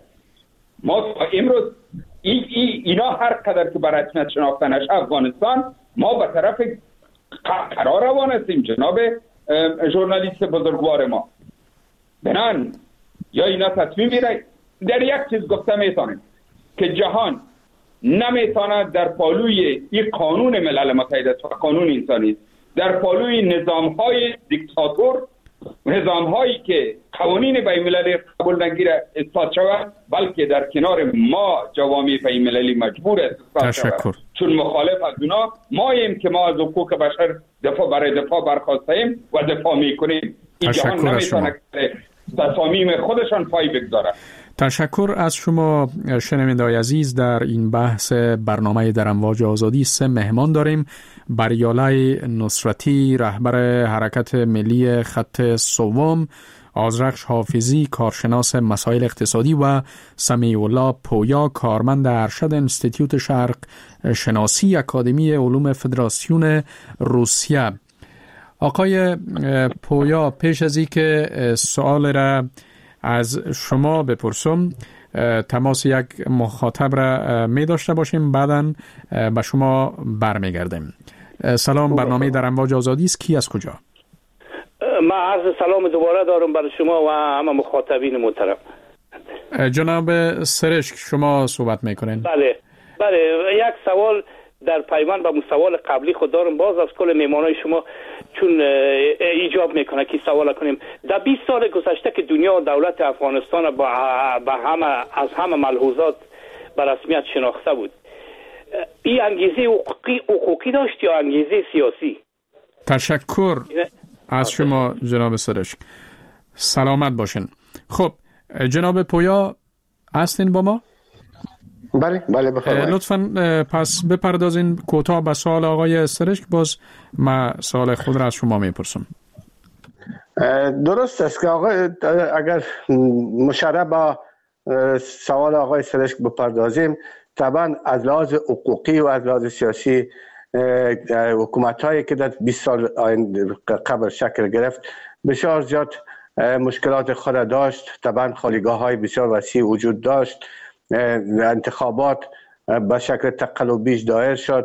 ما امروز اینا هر قدر که بر رسمیت شناخته نشه افغانستان، ما به طرف قرار روان هستیم. جناب ژورنالیست بزرگوار ما، بنان یا اینا تصمیم میره. در یک چیز گفته میتونیم که جهان نمیتونه در پالوی این قانون ملل متحد و قانون انسانی، در پالوی نظام‌های دیکتاتور، نظام‌هایی که قوانین بین‌المللی قبول نگیره اثبات شود، بلکه در کنار ما جوامع بین‌المللی مجبور است اثبات شود. چون مخالف از اونا ماییم که ما از حقوق بشر برای دفاع برخواستیم و دفاع میکنیم. این جهان نمیتونه تصامیم خودشان پای بگذاره. تشکر از شما شنونده‌های عزیز. در این بحث برنامه در امواج آزادی 3 مهمان داریم: بریاله نصرتی، رهبر حرکت ملی خط سوم، آذرخش حافظی، کارشناس مسائل اقتصادی و سمیع الله پویا، کارمند ارشد انستیتیوت شرق شناسی اکادمی علوم فدراسیون روسیه. آقای پویا، پیش از اینکه سوال را از شما بپرسم، تماس یک مخاطب را می داشته باشیم، بعداً به شما برمیگردیم. سلام، برنامه در امواج آزادی است. کی از کجا؟ من عرض سلام دوباره دارم برای شما و همه مخاطبین محترم. جناب سرشک، شما صحبت میکنین. بله، یک سوال در پیوند به سوال قبلی خود دارم، باز از کل میمانای شما چون ایجاب میکنه که سوال کنیم. در 20 سال گذشته که دنیا و دولت افغانستان از همه ملحوظات به رسمیت شناخته بود، این انگیزه حقوقی داشت یا انگیزه سیاسی؟ تشکر از شما جناب سرشک، سلامت باشین. خب جناب پویا هستین با ما؟ بله بفرمایید. لطفاً پس بپردازین کوتاه به سوال آقای سرشک، باز من سوال خود را از شما میپرسم. درست است که اگر مشابه با سوال آقای سرشک بپردازیم، طبعا از لحاظ حقوقی و از لحاظ سیاسی حکومت هایی که در 20 سال قبل شکل گرفت بسیار زیاد مشکلات خود داشت. طبعا خالیگاه های بسیار وسیع وجود داشت، انتخابات به شکل تقلبیش دایر شد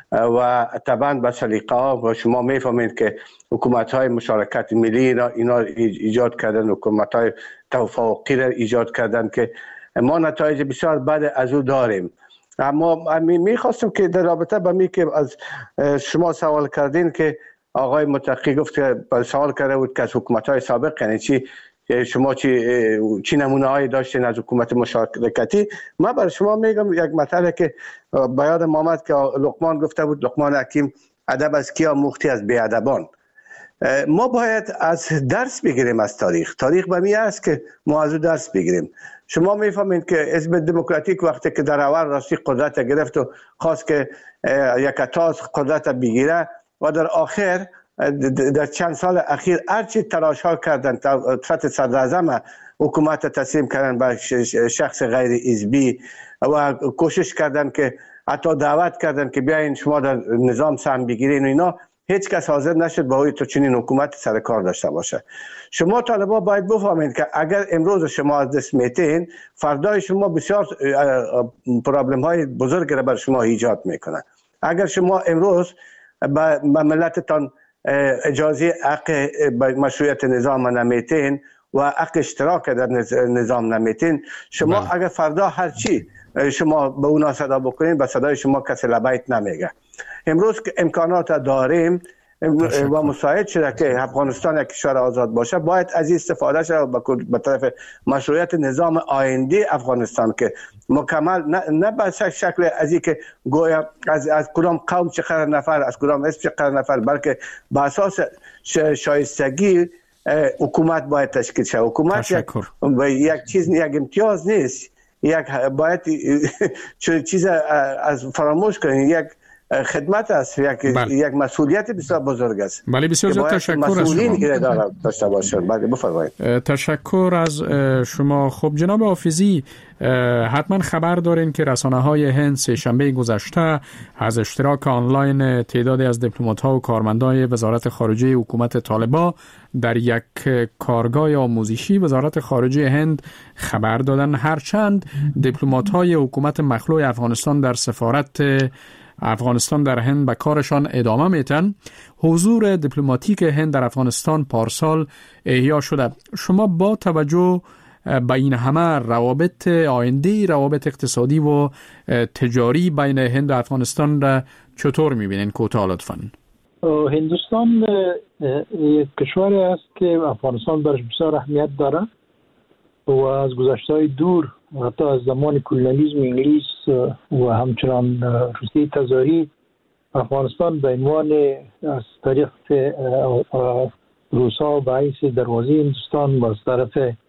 و طبعا به سلیقه ها و شما میفهمید که حکومت های مشارکت ملی اینا ایجاد کردن، حکومت های توافقی را ایجاد کردن که ما نتایج بسیار بد از او داریم. اما میخواستم که در رابطه با می که از شما سوال کردین که آقای متقی گفت که سوال کرده بود که از حکومت های سابق یعنی شما چی نمونه هایی داشتین از حکومت مشارکتی. من برای شما میگم یک مطلب که به یادم آمد که لقمان گفته بود، لقمان حکیم، ادب از کیا مختی از بیادبان. ما باید از درس بگیریم از تاریخ به می است که ما از درس بگیریم. شما میفهمید که حزب دموکراتیک وقتی که در اول راستی قدرت گرفت و خواست که یک تاس قدرت بگیره و در آخر در چند سال اخیر هرچی تلاش ها کردن تحت صدراعظم حکومت تسلیم کردن به شخص غیر حزبی و کوشش کردن که حتی دعوت کردن که بیاین شما در نظام سهم بگیرین و اینا، هیچ کس حاضر نشد با اوی تو چنین حکومت سر کار داشته باشه. شما طالبا باید بفهمید که اگر امروز شما از دست میتین، فردای شما بسیار پرابلم های بزرگ را بر شما ایجاد میکنه. اگر شما امروز به ملتتان اجازه حق مشروعیت نظام نمیتین و حق اشتراک در نظام نمیتین، شما اگر فردا هرچی شما به اونا صدا بکنین، به صدای شما کسی لبیت نمیگه. امروز که امکانات داریم و مساعد شده که افغانستان یک کشور آزاد باشه، باید از این استفاده شد به طرف مشروعیت نظام آینده افغانستان که مکمل نه به شکل از این که گویا از کدام قوم چقدر نفر، از کدام حزب چقدر نفر، بلکه به اساس شایستگی حکومت باید تشکیل شه. حکومت یک چیز، یک امتیاز نیست، یک باید چیز از فراموش کنید، یک خدمت است، یک مسئولیت بسیار بزرگ است. بله، بسیار زیاد تشکر از شما. بله بفرمایید. تشکر از شما. خب جناب حافظی، حتما خبر دارین که رسانه‌های هند سه‌شنبه گذشته از اشتراک آنلاین تعدادی از دیپلمات‌ها و کارمندان وزارت خارجه حکومت طالبان در یک کارگاه آموزشی وزارت خارجه هند خبر دادن. هرچند دیپلمات‌های حکومت مخلوع افغانستان در سفارت افغانستان در هند به کارشان ادامه میتن، حضور دیپلماتیک هند در افغانستان پارسال احیا شده. شما با توجه به این همه روابط آینده، روابط اقتصادی و تجاری بین هند و افغانستان را چطور میبینین؟ کوتاه لطفاً. هندوستان یک کشوری است که افغانستان برش بسیار اهمیت داره و از گذشته‌های دور، حتی از زمان کلونیالیسم انگلیس و همچنان روسیه تزاری، افغانستان به عنوان از طریق روسا به حیث دروازه هندوستان و از طرف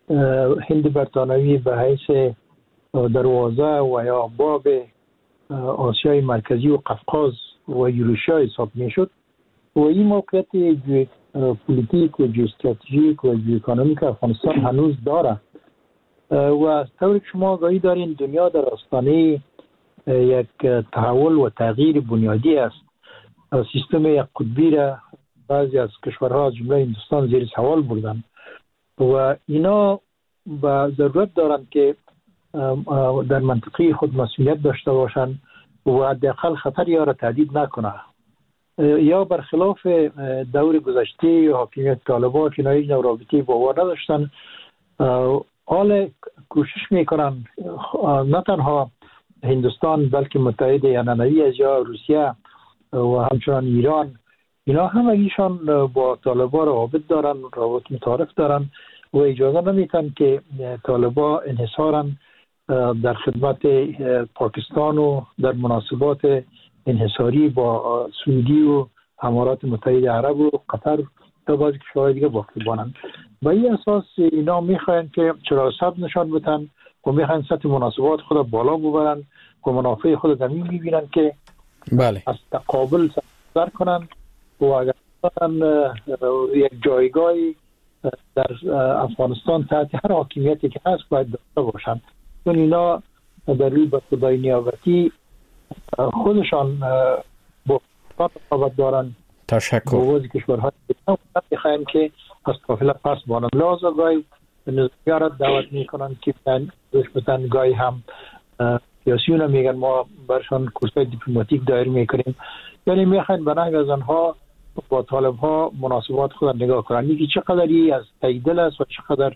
هند برطانوی به حیث دروازه و یا باب آسیای مرکزی و قفقاز و یوروشیا حساب میشد و این موقعیت پولیتیک و جیوستراتژیک و جیواکونومیک افغانستان هنوز داره و از طوری که شما آگاهی دارین دنیا در آستانه یک تحول و تغییر بنیادی است. سیستم یک قطبی را بعضی از کشورها از جمله هندوستان زیر سوال بردن و اینا با ضرورت دارند که در منطقه خود مسئولیت داشته باشند و حداقل خطر یا را تهدید نکنه یا برخلاف دور گذشته یا حاکمیت طالبان که هیچ نوع رابطه باور نداشتن حال کوشش میکنن نه تنها هندوستان بلکه متحد عنعنوی از یا روسیه و همچنان ایران اینا همگیشان با طالبان روابط دارن، روابط متعارف دارن و اجازه نمیتن که طالبان انحصارا در خدمت پاکستان و در مناسبات انحصاری با سعودی و امارات متحده عرب و قطر تا بعضی کشورهای دیگه باقی بانند. با این اساس اینا میخواین که چرا صبر نشان بدن و میخواین سطح مناسبات خود بالا ببرن و منافع خود زمین میبینن که بله از تقابل سر کنن و اگر یک جایگاهی در افغانستان تحت هر حاکمیتی که هست باید داشته باشن چون اینا در روی به خدای نیابتی خودشان با رقابت دارن. تشکر. با وضع کشورهای دیگه میخوایم که از قافله پس بانن لازم گاهی نظامیارت دعوت میکنن که دوش بتن گاهی هم سیاسیون میگن ما برشان کورسای دیپلماتیک دایر میکنیم یعنی میخواین به نحو از آنها با طالب ها مناسبات خود نگاه کنن یکی چقدر از تاییدل است و چقدر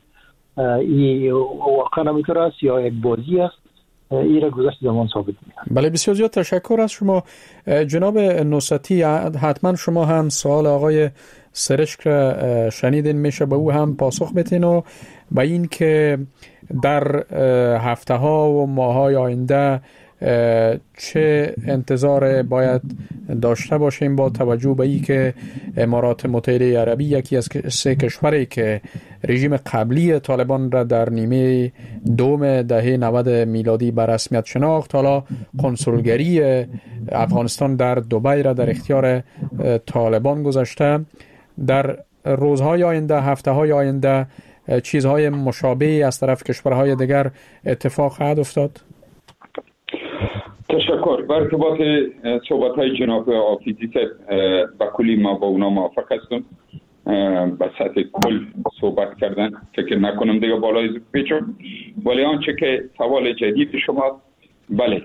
واقعا نمیتر است یا یک بازی است این را گذشت زمان ثابت می‌کنه. بله بسیار زیاد تشکر از شما جناب نصرتی. حتما شما هم سوال آقای سرشک را شنیدین میشه به او هم پاسخ بدین و به این که در هفته ها و ماه های آینده چه انتظار باید داشته باشیم با توجه به این که امارات متحده عربی یکی از سه کشوری که رژیم قبلی طالبان را در نیمه دوم دهه 90 میلادی به رسمیت شناخت حالا کنسولگری افغانستان در دبی را در اختیار طالبان گذاشته. در روزهای آینده هفته‌های آینده چیزهای مشابهی از طرف کشورهای دیگر اتفاق خواهد افتاد؟ تشکر. بر ارتباط صحبت‌های جناب آفیزی به کلی ما با اونا موافق هستم. به سطح کل صحبت کردن فکر نکنم دیگه بالای پیچون ولی آنچه که سوال جدید شما بله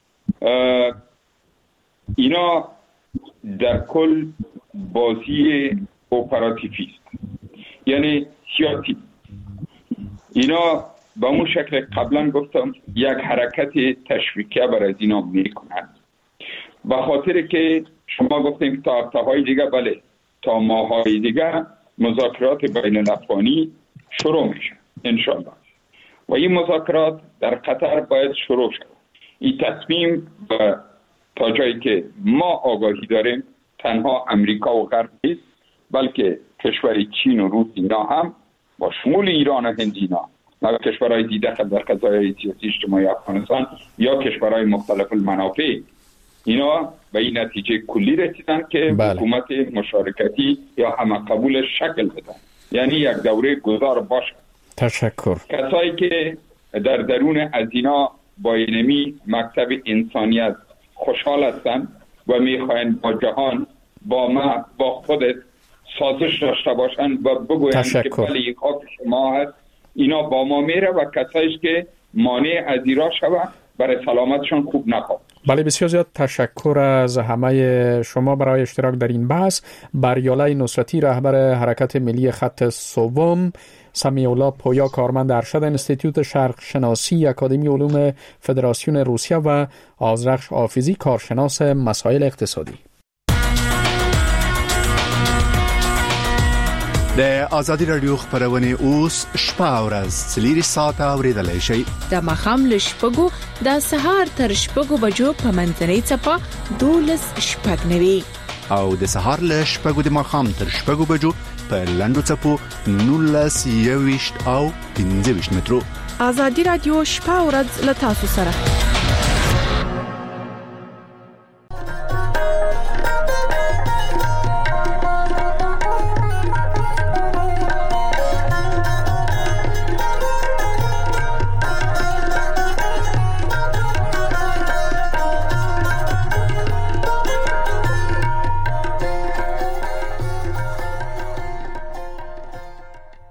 اینا در کل بازی اپراتیوی است یعنی سیاسی. اینا به اون شکل قبلا گفتم یک حرکت تشویقی بر از اینا میکنند به خاطر که شما گفتیم تا هفته‌های دیگه بله تا ماه‌های دیگه مذاکرات بین الافغانی شروع میشه انشالله و این مذاکرات در قطر باید شروع شد. این تصمیم تا جایی که ما آگاهی داریم تنها امریکا و غرب نیست بلکه کشور چین و روس اینا هم با شمول ایران و هند اینا نه کشورهای دیده در قضایای سیاسی اجتماعی افغانستان یا کشورهای مختلف المنافع اینا به این نتیجه کلی رسیدن که حکومت مشارکتی یا همه قبول شکل بدن یعنی یک دوره گذار باشه. تشکر. کسایی که در درون از اینا با اینمی مکتب انسانیت خوشحال هستن و میخواین با جهان با ما با خودت سازش داشته باشن و بگوین که بله این خاک شما هست اینا با ما میره و کسایش که مانع از ایران شود برای سلامتشون خوب نخواد. بله بسیار زیاد تشکر از همه شما برای اشتراک در این بحث. بریاله نصرتی رهبر حرکت ملی خط سوم، سمیع الله پویا کارمند ارشد انستیتوت شرق شناسی اکادمی علوم فدراسیون روسیه و آذرخش آفیزی کارشناس مسائل اقتصادی. د آزادی رادیو خبرونه اوس شپه ورځ سلیری ساعت اوریدلای شي د مخام لشپګو د سهار تر شپګو بجو په منځنۍ چپه 12 شپږ نوي او د سهار لشپګو د مخام تر شپګو بجو په لنډو څپو 19 21 او 25 مترو. ازادي رادیو شپه او ورځ له تاسو سره.